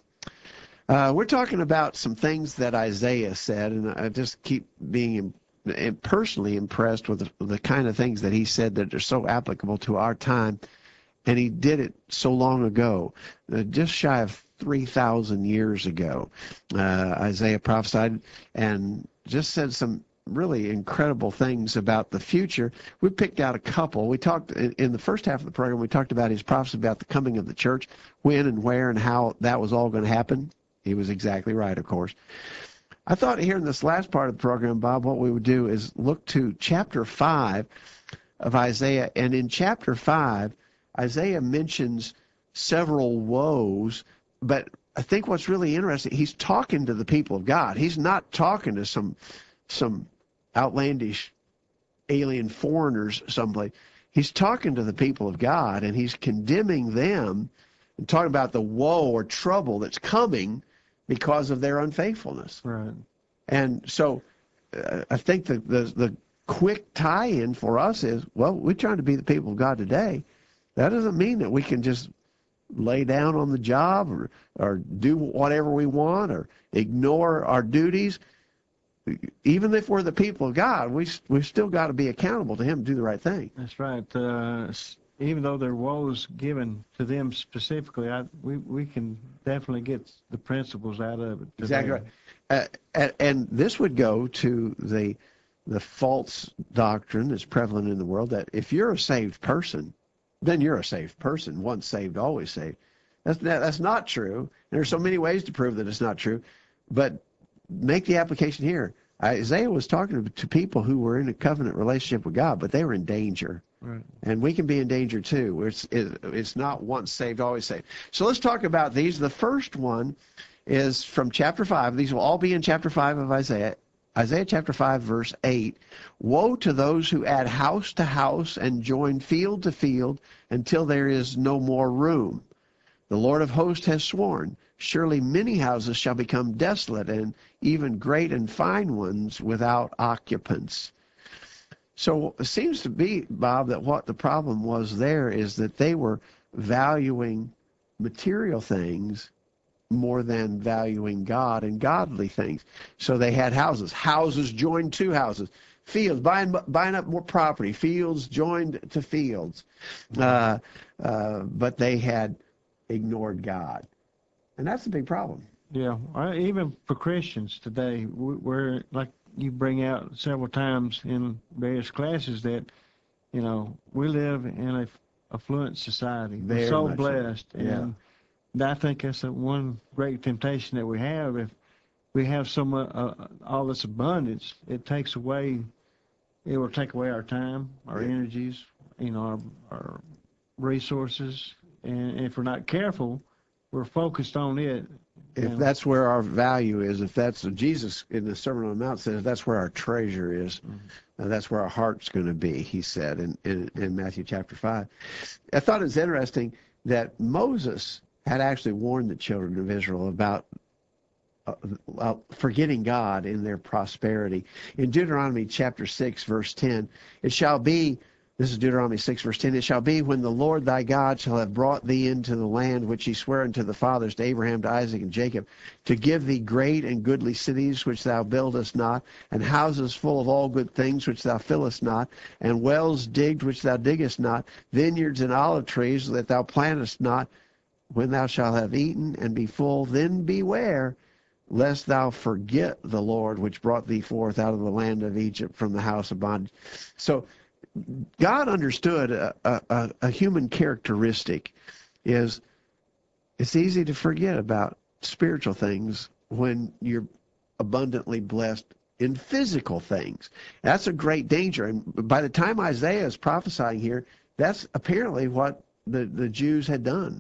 Uh, we're talking about some things that Isaiah said, and I just keep being im- personally impressed with the, the kind of things that he said that are so applicable to our time, and he did it so long ago, uh, just shy of three thousand years ago. Uh, Isaiah prophesied and just said some really incredible things about the future. We picked out a couple. We talked in, in the first half of the program, we talked about his prophecy about the coming of the church, when and where and how that was all going to happen. He was exactly right, of course. I thought here in this last part of the program, Bob, what we would do is look to chapter five of Isaiah. And in chapter five, Isaiah mentions several woes, but I think what's really interesting, he's talking to the people of God. He's not talking to some some outlandish alien foreigners someplace. He's talking to the people of God, and he's condemning them and talking about the woe or trouble that's coming because of their unfaithfulness. Right. And so uh, I think the, the, the quick tie-in for us is, well, we're trying to be the people of God today. That doesn't mean that we can just lay down on the job or, or do whatever we want or ignore our duties. Even if we're the people of God, we we've still got to be accountable to him to do the right thing. That's right. Uh, s- even though there are woes given to them specifically, I, we, we can definitely get the principles out of it. Exactly today. right. Uh, and, and this would go to the the false doctrine that's prevalent in the world that if you're a saved person, then you're a saved person. Once saved, always saved. That's that, that's not true. There are so many ways to prove that it's not true, but make the application here. Isaiah was talking to people who were in a covenant relationship with God, but they were in danger. Right. And we can be in danger too. It's, it, it's not once saved, always saved. So let's talk about these. The first one is from chapter five. These will all be in chapter five of Isaiah. Isaiah chapter five, verse eight. Woe to those who add house to house and join field to field until there is no more room. The Lord of hosts has sworn, surely many houses shall become desolate, and even great and fine ones without occupants. So it seems to be, Bob, that what the problem was there is that they were valuing material things more than valuing God and godly things. So they had houses. Houses joined to houses. Fields, buying buying up more property. Fields joined to fields. Uh, uh, but they had ignored God. And that's a big problem. Yeah, I- even for Christians today, we- we're like you bring out several times in various classes that, you know, we live in a affluent society. Very We're so much so. blessed, Yeah. and I think that's the one great temptation that we have. If we have so much, uh, all this abundance, it takes away. It will take away our time, our Yeah. energies, you know, our, our resources, and if we're not careful, we're focused on it. If and- that's where our value is, if that's Jesus in the Sermon on the Mount says that's where our treasure is, and that's where our heart's going to be, he said in, in, in Matthew chapter five. I thought it was interesting that Moses had actually warned the children of Israel about uh, uh, forgetting God in their prosperity. In Deuteronomy chapter six, verse ten, it shall be, this is Deuteronomy six, verse ten, it shall be when the Lord thy God shall have brought thee into the land which he sware unto the fathers, to Abraham, to Isaac, and Jacob, to give thee great and goodly cities which thou buildest not, and houses full of all good things which thou fillest not, and wells digged which thou diggest not, vineyards and olive trees that thou plantest not. When thou shalt have eaten and be full, then beware lest thou forget the Lord which brought thee forth out of the land of Egypt from the house of bondage. So God understood a, a, a human characteristic is it's easy to forget about spiritual things when you're abundantly blessed in physical things. That's a great danger. And by the time Isaiah is prophesying here, that's apparently what the, the Jews had done.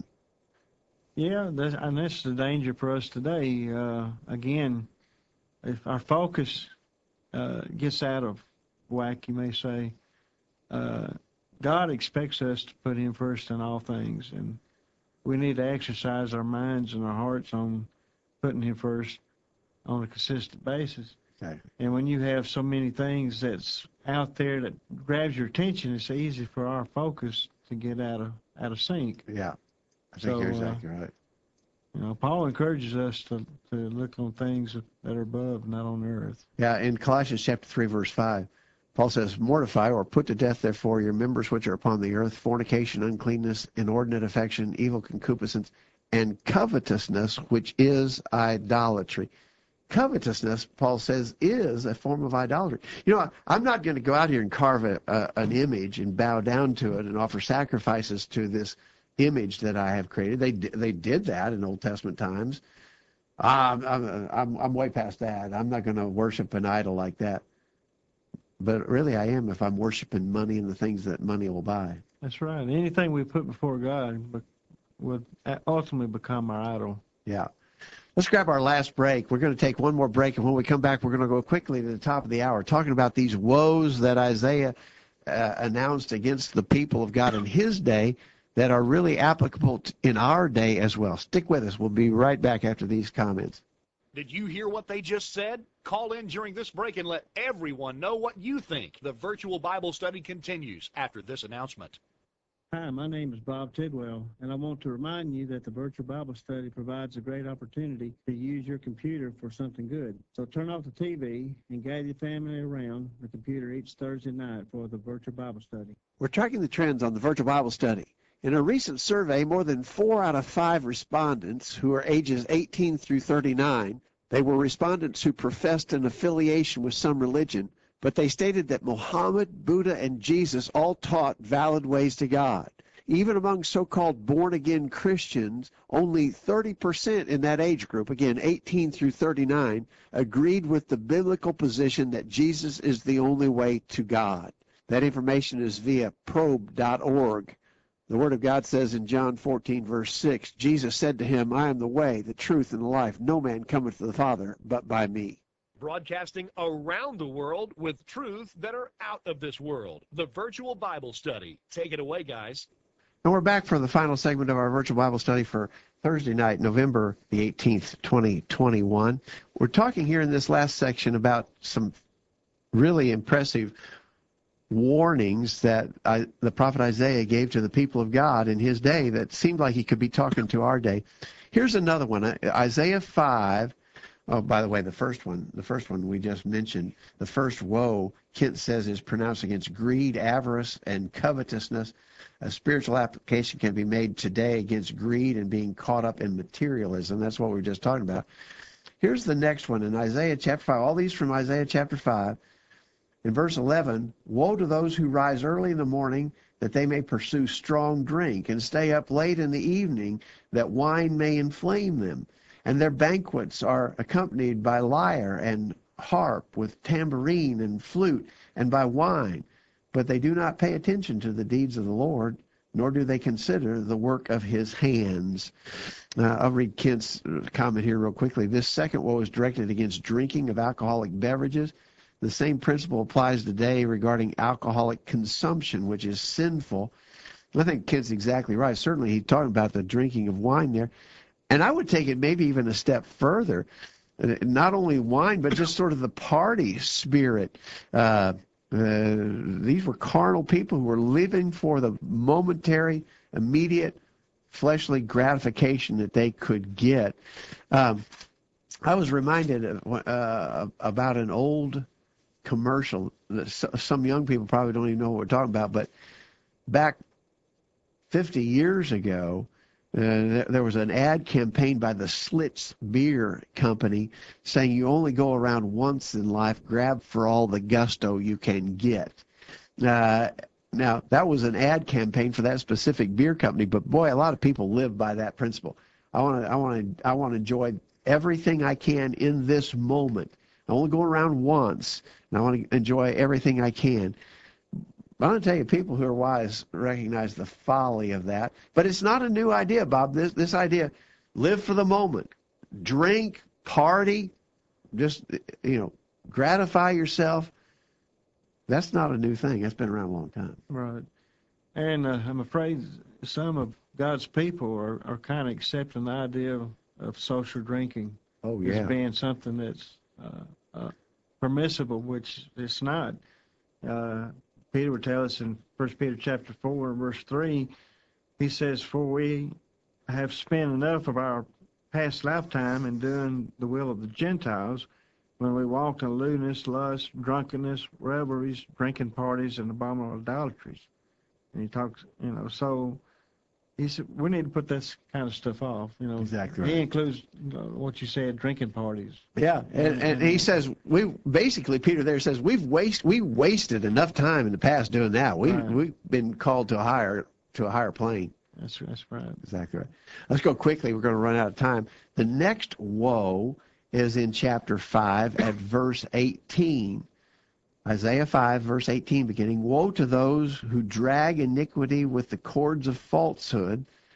Yeah, that's, and that's the danger for us today. Uh, again, if our focus uh, gets out of whack, you may say, uh, God expects us to put Him first in all things, and we need to exercise our minds and our hearts on putting Him first on a consistent basis. Okay. And when you have so many things that's out there that grabs your attention, it's easy for our focus to get out of out of sync. Yeah, I think So, you're uh, exactly right. You know, Paul encourages us to, to look on things that are above, not on earth. Yeah, in Colossians chapter three, verse five, Paul says, mortify or put to death, therefore, your members which are upon the earth, fornication, uncleanness, inordinate affection, evil concupiscence, and covetousness, which is idolatry. Covetousness, Paul says, is a form of idolatry. You know, I'm not going to go out here and carve a, a, an image and bow down to it and offer sacrifices to this image that I have created. They they did that in Old Testament times. I'm, I'm, I'm, I'm way past that. I'm not going to worship an idol like that. But really I am if I'm worshiping money and the things that money will buy. That's right. Anything we put before God would ultimately become our idol. Yeah. Let's grab our last break. We're going to take one more break, and when we come back, we're going to go quickly to the top of the hour, talking about these woes that Isaiah uh, announced against the people of God in his day that are really applicable in our day as well. Stick with us. We'll be right back after these comments. Did you hear what they just said? Call in during this break and let everyone know what you think. The virtual Bible study continues after this announcement. Hi, my name is Bob Tidwell, and I want to remind you that the virtual Bible study provides a great opportunity to use your computer for something good. So turn off the T V and gather your family around the computer each Thursday night for the virtual Bible study. We're tracking the trends on the virtual Bible study. In a recent survey, more than four out of five respondents who are ages eighteen through thirty-nine, they were respondents who professed an affiliation with some religion, but they stated that Muhammad, Buddha, and Jesus all taught valid ways to God. Even among so-called born-again Christians, only thirty percent in that age group, again, eighteen through thirty-nine, agreed with the biblical position that Jesus is the only way to God. That information is via probe dot org. The Word of God says in John fourteen, verse six, Jesus said to him, I am the way, the truth, and the life. No man cometh to the Father but by me. Broadcasting around the world with truths that are out of this world. The virtual Bible study. Take it away, guys. And we're back for the final segment of our virtual Bible study for Thursday night, November the eighteenth, twenty twenty-one. We're talking here in this last section about some really impressive warnings that I, the prophet Isaiah gave to the people of God in his day that seemed like he could be talking to our day. Here's another one, Isaiah five. Oh, by the way, the first one, the first one we just mentioned, the first woe, Kent says, is pronounced against greed, avarice, and covetousness. A spiritual application can be made today against greed and being caught up in materialism. That's what we were just talking about. Here's the next one in Isaiah chapter five. All these from Isaiah chapter five. In verse eleven, woe to those who rise early in the morning that they may pursue strong drink and stay up late in the evening that wine may inflame them. And their banquets are accompanied by lyre and harp with tambourine and flute and by wine. But they do not pay attention to the deeds of the Lord, nor do they consider the work of his hands. Uh, I'll read Kent's comment here real quickly. This second woe is directed against drinking of alcoholic beverages. The same principle applies today regarding alcoholic consumption, which is sinful. I think Kent's exactly right. Certainly he's talking about the drinking of wine there. And I would take it maybe even a step further. Not only wine, but just sort of the party spirit. Uh, uh, these were carnal people who were living for the momentary, immediate, fleshly gratification that they could get. Um, I was reminded of, uh, about an old commercial that some young people probably don't even know what we're talking about, but back fifty years ago, Uh, there was an ad campaign by the Schlitz Beer Company saying you only go around once in life, grab for all the gusto you can get. Uh, now, that was an ad campaign for that specific beer company, but boy, a lot of people live by that principle. I want to I want to, I want to enjoy everything I can in this moment. I only go around once, and I want to enjoy everything I can. I want to tell you, people who are wise recognize the folly of that. But it's not a new idea, Bob. This this idea, live for the moment, drink, party, just, you know, gratify yourself. That's not a new thing. That's been around a long time. Right. And uh, I'm afraid some of God's people are, are kind of accepting the idea of, of social drinking Oh, as yeah. being something that's uh, uh, permissible, which it's not. Uh, Peter would tell us in First Peter chapter four, verse three, he says, for we have spent enough of our past lifetime in doing the will of the Gentiles when we walked in lewdness, lust, drunkenness, revelries, drinking parties, and abominable idolatries. And he talks, you know, so he said we need to put this kind of stuff off. You know, Exactly He right. includes you know, what you said, drinking parties. Yeah, and, and he says we basically Peter there says we've waste we wasted enough time in the past doing that. We Right. we've been called to a higher to a higher plane. That's that's right. Exactly right. Let's go quickly. We're going to run out of time. The next woe is in chapter five at verse eighteen. Isaiah five, verse eighteen, beginning, woe to those who drag iniquity with the cords of falsehood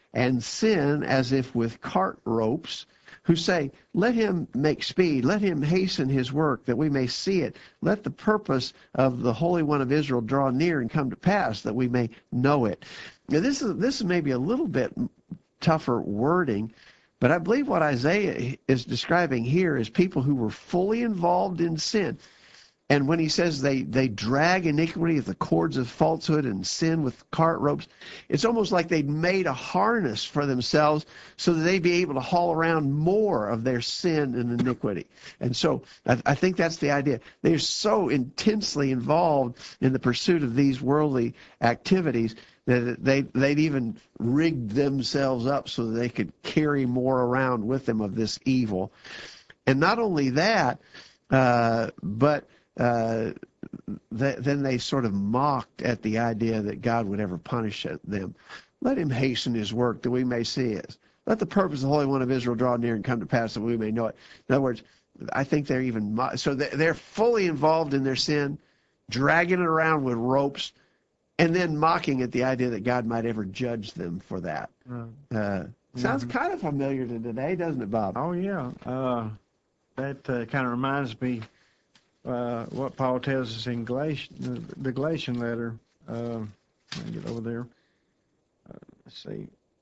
and sin as if with cart ropes, who say, let him make speed, let him hasten his work, that we may see it. Let the purpose of the Holy One of Israel draw near and come to pass, that we may know it. Now, this is this is maybe a little bit tougher wording, but I believe what Isaiah is describing here is people who were fully involved in sin. And when he says they, they drag iniquity with the cords of falsehood and sin with cart ropes, it's almost like they'd made a harness for themselves so that they'd be able to haul around more of their sin and iniquity. And so I, I think that's the idea. They're so intensely involved in the pursuit of these worldly activities that they, they'd even rigged themselves up so that they could carry more around with them of this evil. And not only that, uh, but... Uh, th- then they sort of mocked at the idea that God would ever punish them. Let him hasten his work that we may see it. Let the purpose of the Holy One of Israel draw near and come to pass that we may know it. In other words, I think they're even, mo- so they're fully involved in their sin, dragging it around with ropes, and then mocking at the idea that God might ever judge them for that. Right. Uh, sounds Mhm. kind of familiar to today, doesn't it, Bob? Oh, yeah. Uh, that uh, kind of reminds me uh, what Paul tells us in Galatian, the, the Galatian letter. Uh, let me get over there. Uh, let's see.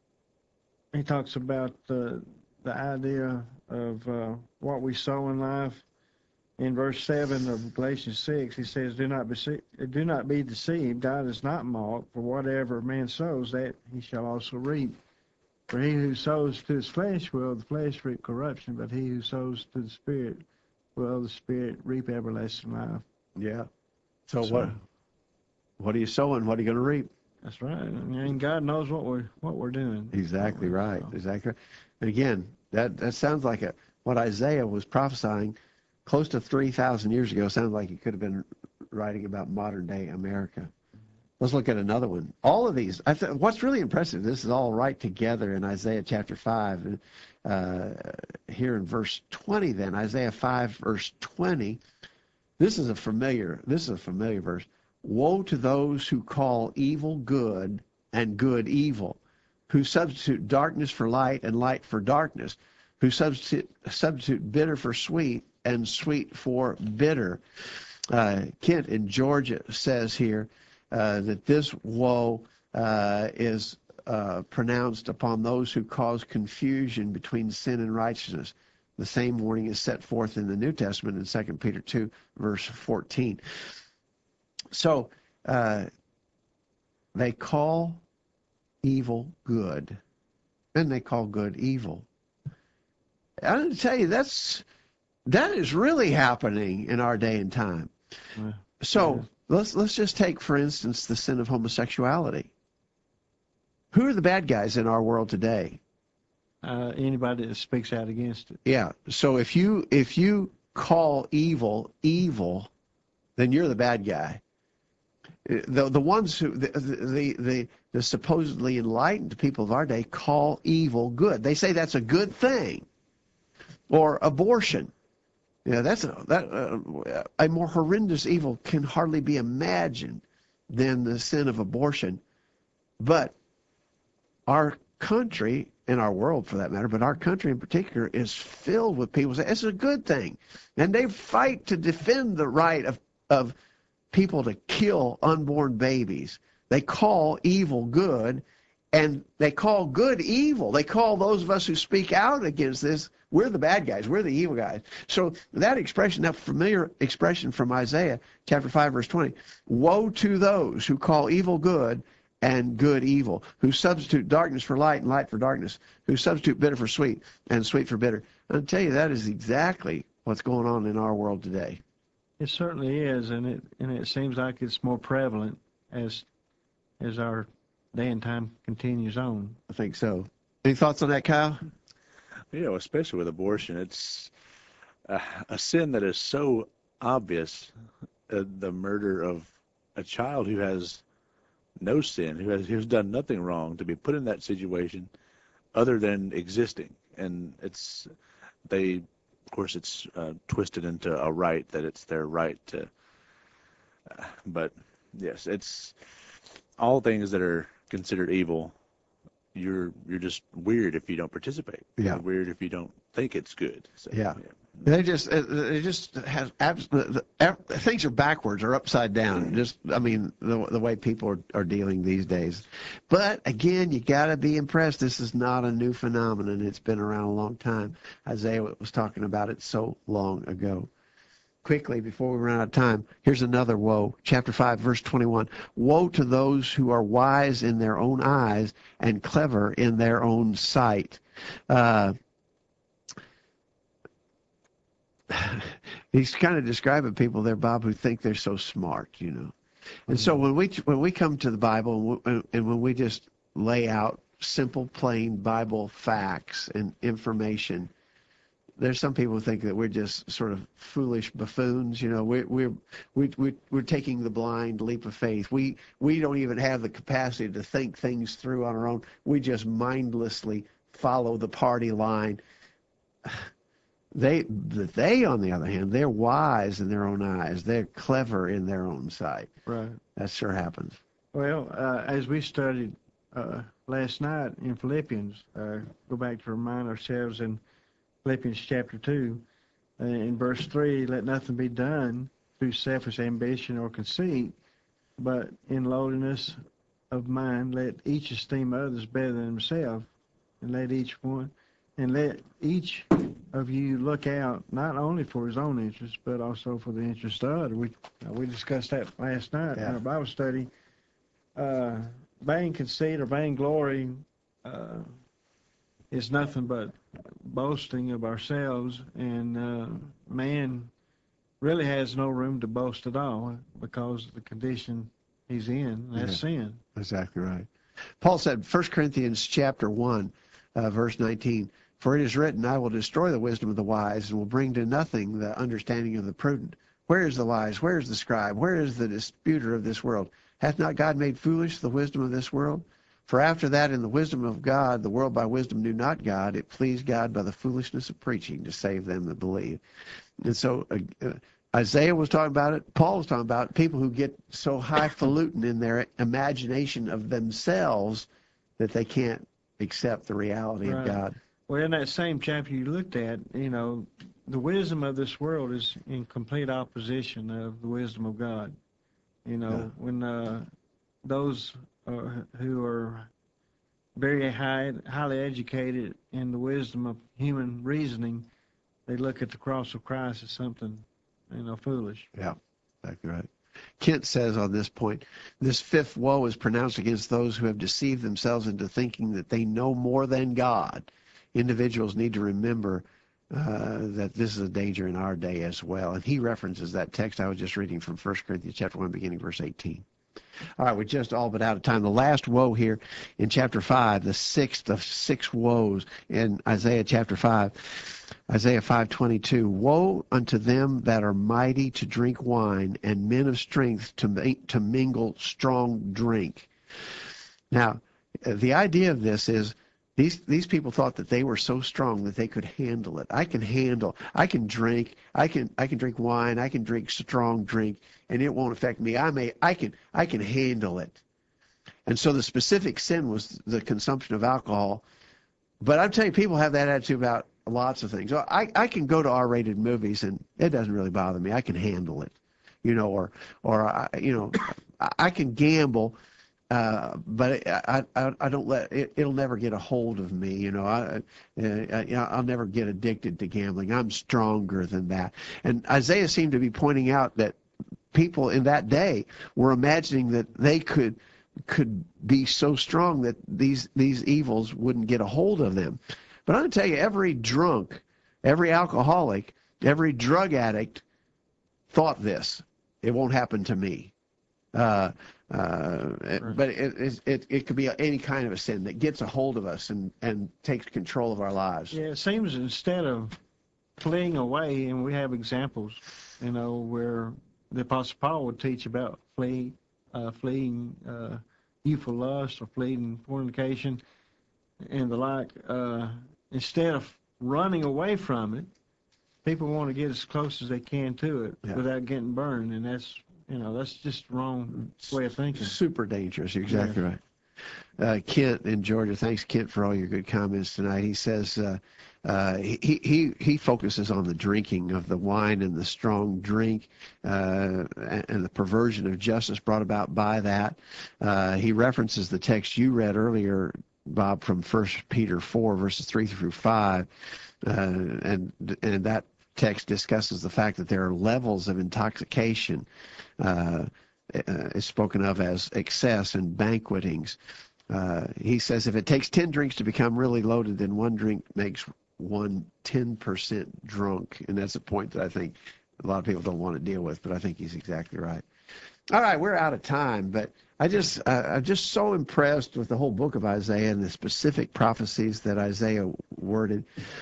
He talks about uh, the idea of uh, what we sow in life. In verse seven of Galatians six, he says, do not, be, do not be deceived. God is not mocked, for whatever man sows, that he shall also reap. For he who sows to his flesh will the flesh reap corruption, but he who sows to the Spirit will the Spirit reap everlasting life. Yeah. So, So- what what are you sowing? What are you going to reap? That's right. And God knows what we're what we're doing. Exactly right. So, Exactly right. And again, that, that sounds like a, what Isaiah was prophesying close to three thousand years ago. Sounds like he could have been writing about modern day America. Let's look at another one. All of these, I th- what's really impressive, this is all right together in Isaiah chapter five. Uh, here in verse twenty then, Isaiah five verse twenty. This is a familiar, this is a familiar verse. Woe to those who call evil good and good evil, who substitute darkness for light and light for darkness, who substitute, substitute bitter for sweet and sweet for bitter. Uh, Kent in Georgia says here uh, that this woe uh, is uh, pronounced upon those who cause confusion between sin and righteousness. The same warning is set forth in the New Testament in Second Peter two, verse fourteen. So uh, they call evil good, and they call good evil. I'm going to tell you, that's that is really happening in our day and time. Yeah. So Yeah. let's let's just take, for instance, the sin of homosexuality. Who are the bad guys in our world today? Uh, anybody that speaks out against it. Yeah. So if you if you call evil evil, then you're the bad guy. The the ones who the the the, the supposedly enlightened people of our day call evil good. They say that's a good thing. Or abortion. Yeah, that's a, that uh, a more horrendous evil can hardly be imagined than the sin of abortion. But our country, and our world for that matter, but our country in particular, is filled with people who say it's a good thing, and they fight to defend the right of of people to kill unborn babies. They call evil good, and they call good evil. They call those of us who speak out against this, we're the bad guys, we're the evil guys. So that expression, that familiar expression from Isaiah chapter five, verse twenty, woe to those who call evil good and good evil, who substitute darkness for light and light for darkness, who substitute bitter for sweet and sweet for bitter. I'll tell you, that is exactly what's going on in our world today. It certainly is, and it and it seems like it's more prevalent as as our day and time continues on. I think so. Any thoughts on that, Kyle? You know, especially with abortion, it's a, a sin that is so obvious, uh, the murder of a child who has no sin, who has who's done nothing wrong, to be put in that situation other than existing. And it's, they, of course, it's uh, twisted into a right, that it's their right to, uh, but yes, it's all things that are considered evil. you're you're just weird if you don't participate. Yeah. You're weird if you don't think it's good. So, Yeah. They just, it, it just has abs- the, the, things are backwards or upside down. Just, I mean, the, the way people are, are dealing these days. But again, you got to be impressed. This is not a new phenomenon. It's been around a long time. Isaiah was talking about it so long ago. Quickly, before we run out of time, here's another woe. Chapter five, verse twenty-one. Woe to those who are wise in their own eyes and clever in their own sight. Uh, he's kind of describing people there, Bob, who think they're so smart, you know. And so when we when we come to the Bible and when we just lay out simple, plain Bible facts and information, there's some people who think that we're just sort of foolish buffoons, you know. We're we're we we we're taking the blind leap of faith. We we don't even have the capacity to think things through on our own. We just mindlessly follow the party line. They, they, on the other hand, they're wise in their own eyes. They're clever in their own sight. Right. That sure happens. Well, uh, as we studied uh, last night in Philippians, uh, go back to remind ourselves in Philippians chapter two, uh, in verse three, let nothing be done through selfish ambition or conceit, but in lowliness of mind, let each esteem others better than himself, and let each one, and let each of you look out not only for his own interest, but also for the interest of others. We uh, we discussed that last night Yeah. in our Bible study. Uh, vain conceit or vainglory uh, is nothing but boasting of ourselves, and uh, man really has no room to boast at all because of the condition he's in. That's Yeah. sin. Exactly right. Paul said, First Corinthians chapter one, uh, verse nineteen, for it is written, I will destroy the wisdom of the wise and will bring to nothing the understanding of the prudent. Where is the wise? Where is the scribe? Where is the disputer of this world? Hath not God made foolish the wisdom of this world? For after that, in the wisdom of God, the world by wisdom knew not God. It pleased God by the foolishness of preaching to save them that believe. And so uh, uh, Isaiah was talking about it. Paul was talking about people who get so highfalutin in their imagination of themselves that they can't accept the reality Right. of God. Well, in that same chapter you looked at, you know, the wisdom of this world is in complete opposition of the wisdom of God. You know, Yeah. when uh, those uh, who are very high, highly educated in the wisdom of human reasoning, they look at the cross of Christ as something, you know, foolish. Yeah, exactly right. Kent says on this point, this fifth woe is pronounced against those who have deceived themselves into thinking that they know more than God. Individuals need to remember uh, that this is a danger in our day as well. And he references that text I was just reading from First Corinthians chapter one, beginning verse eighteen. All right, we're just all but out of time. The last woe here in chapter five, the sixth of six woes in Isaiah chapter five, Isaiah five twenty-two. Woe unto them that are mighty to drink wine and men of strength to, to mingle strong drink. Now, the idea of this is These these people thought that they were so strong that they could handle it. I can handle. I can drink. I can I can drink wine. I can drink strong drink, and it won't affect me. I may I can I can handle it. And so the specific sin was the consumption of alcohol. But I'm telling you, people have that attitude about lots of things. I I can go to R-rated movies and it doesn't really bother me. I can handle it, you know, or or I, you know, I can gamble. Uh, but I, I, I don't let it, it'll never get a hold of me. You know, I, I, I'll never get addicted to gambling. I'm stronger than that. And Isaiah seemed to be pointing out that people in that day were imagining that they could, could be so strong that these, these evils wouldn't get a hold of them. But I'm going to tell you, every drunk, every alcoholic, every drug addict thought this. It won't happen to me. Uh, Uh, Right. But it, it it could be any kind of a sin that gets a hold of us and, and takes control of our lives. Yeah, it seems instead of fleeing away, and we have examples, you know, where the Apostle Paul would teach about flee, uh, fleeing uh, youthful lust or fleeing fornication and the like. Uh, instead of running away from it, people want to get as close as they can to it Yeah. without getting burned, and that's, you know, that's just the wrong way of thinking. Super dangerous. You're exactly Yeah. right. uh, Kent in Georgia. Thanks, Kent, for all your good comments tonight. He says uh, uh, he, he, he focuses on the drinking of the wine and the strong drink uh, and the perversion of justice brought about by that. Uh, he references the text you read earlier, Bob, from First Peter four, verses three through five, uh, and, and that text discusses the fact that there are levels of intoxication. Uh, uh, is spoken of as excess and banquetings. Uh, he says if it takes ten drinks to become really loaded, then one drink makes one ten percent drunk. And that's a point that I think a lot of people don't want to deal with, but I think he's exactly right. All right, we're out of time, but I just, uh, I'm just so impressed with the whole book of Isaiah and the specific prophecies that Isaiah worded.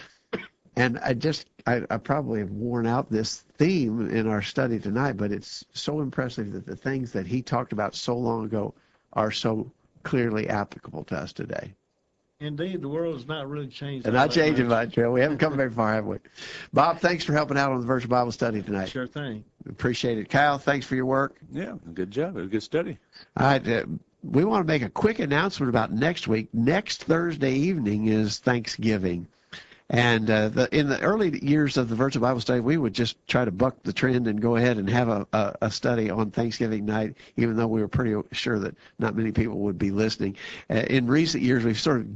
And I just, I, I probably have worn out this theme in our study tonight, but it's so impressive that the things that he talked about so long ago are so clearly applicable to us today. Indeed, the world has not really changed. And not changing much, Joe. We haven't come very far, have we? Bob, thanks for helping out on the Virtual Bible Study tonight. Sure thing. Appreciate it. Kyle, thanks for your work. Yeah, good job. It was a good study. All right. Uh, we want to make a quick announcement about next week. Next Thursday evening is Thanksgiving. And uh, the, in the early years of the Virtual Bible Study, we would just try to buck the trend and go ahead and have a, a, a study on Thanksgiving night, even though we were pretty sure that not many people would be listening. Uh, in recent years, we've sort of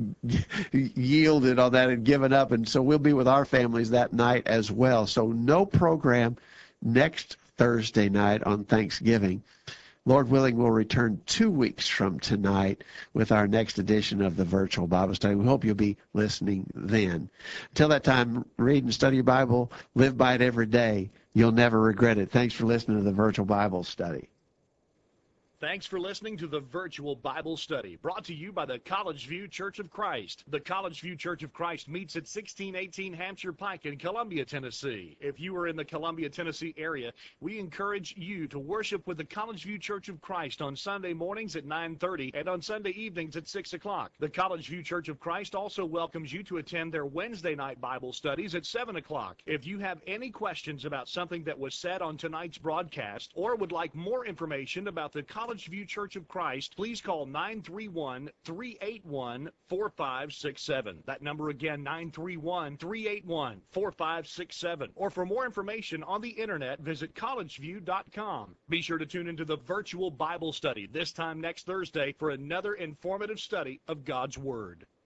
yielded on that and given up, and so we'll be with our families that night as well. So no program next Thursday night on Thanksgiving. Lord willing, we'll return two weeks from tonight with our next edition of the Virtual Bible Study. We hope you'll be listening then. Until that time, read and study your Bible. Live by it every day. You'll never regret it. Thanks for listening to the Virtual Bible Study. Thanks for listening to the Virtual Bible Study, brought to you by the College View Church of Christ. The College View Church of Christ meets at sixteen eighteen Hampshire Pike in Columbia, Tennessee. If you are in the Columbia, Tennessee area, we encourage you to worship with the College View Church of Christ on Sunday mornings at nine thirty and on Sunday evenings at six o'clock. The College View Church of Christ also welcomes you to attend their Wednesday night Bible studies at seven o'clock. If you have any questions about something that was said on tonight's broadcast or would like more information about the College College View Church of Christ, please call nine three one, three eight one, four five six seven. That number again, nine three one, three eight one, four five six seven. Or for more information on the internet, visit college view dot com. Be sure to tune into the Virtual Bible Study this time next Thursday for another informative study of God's Word.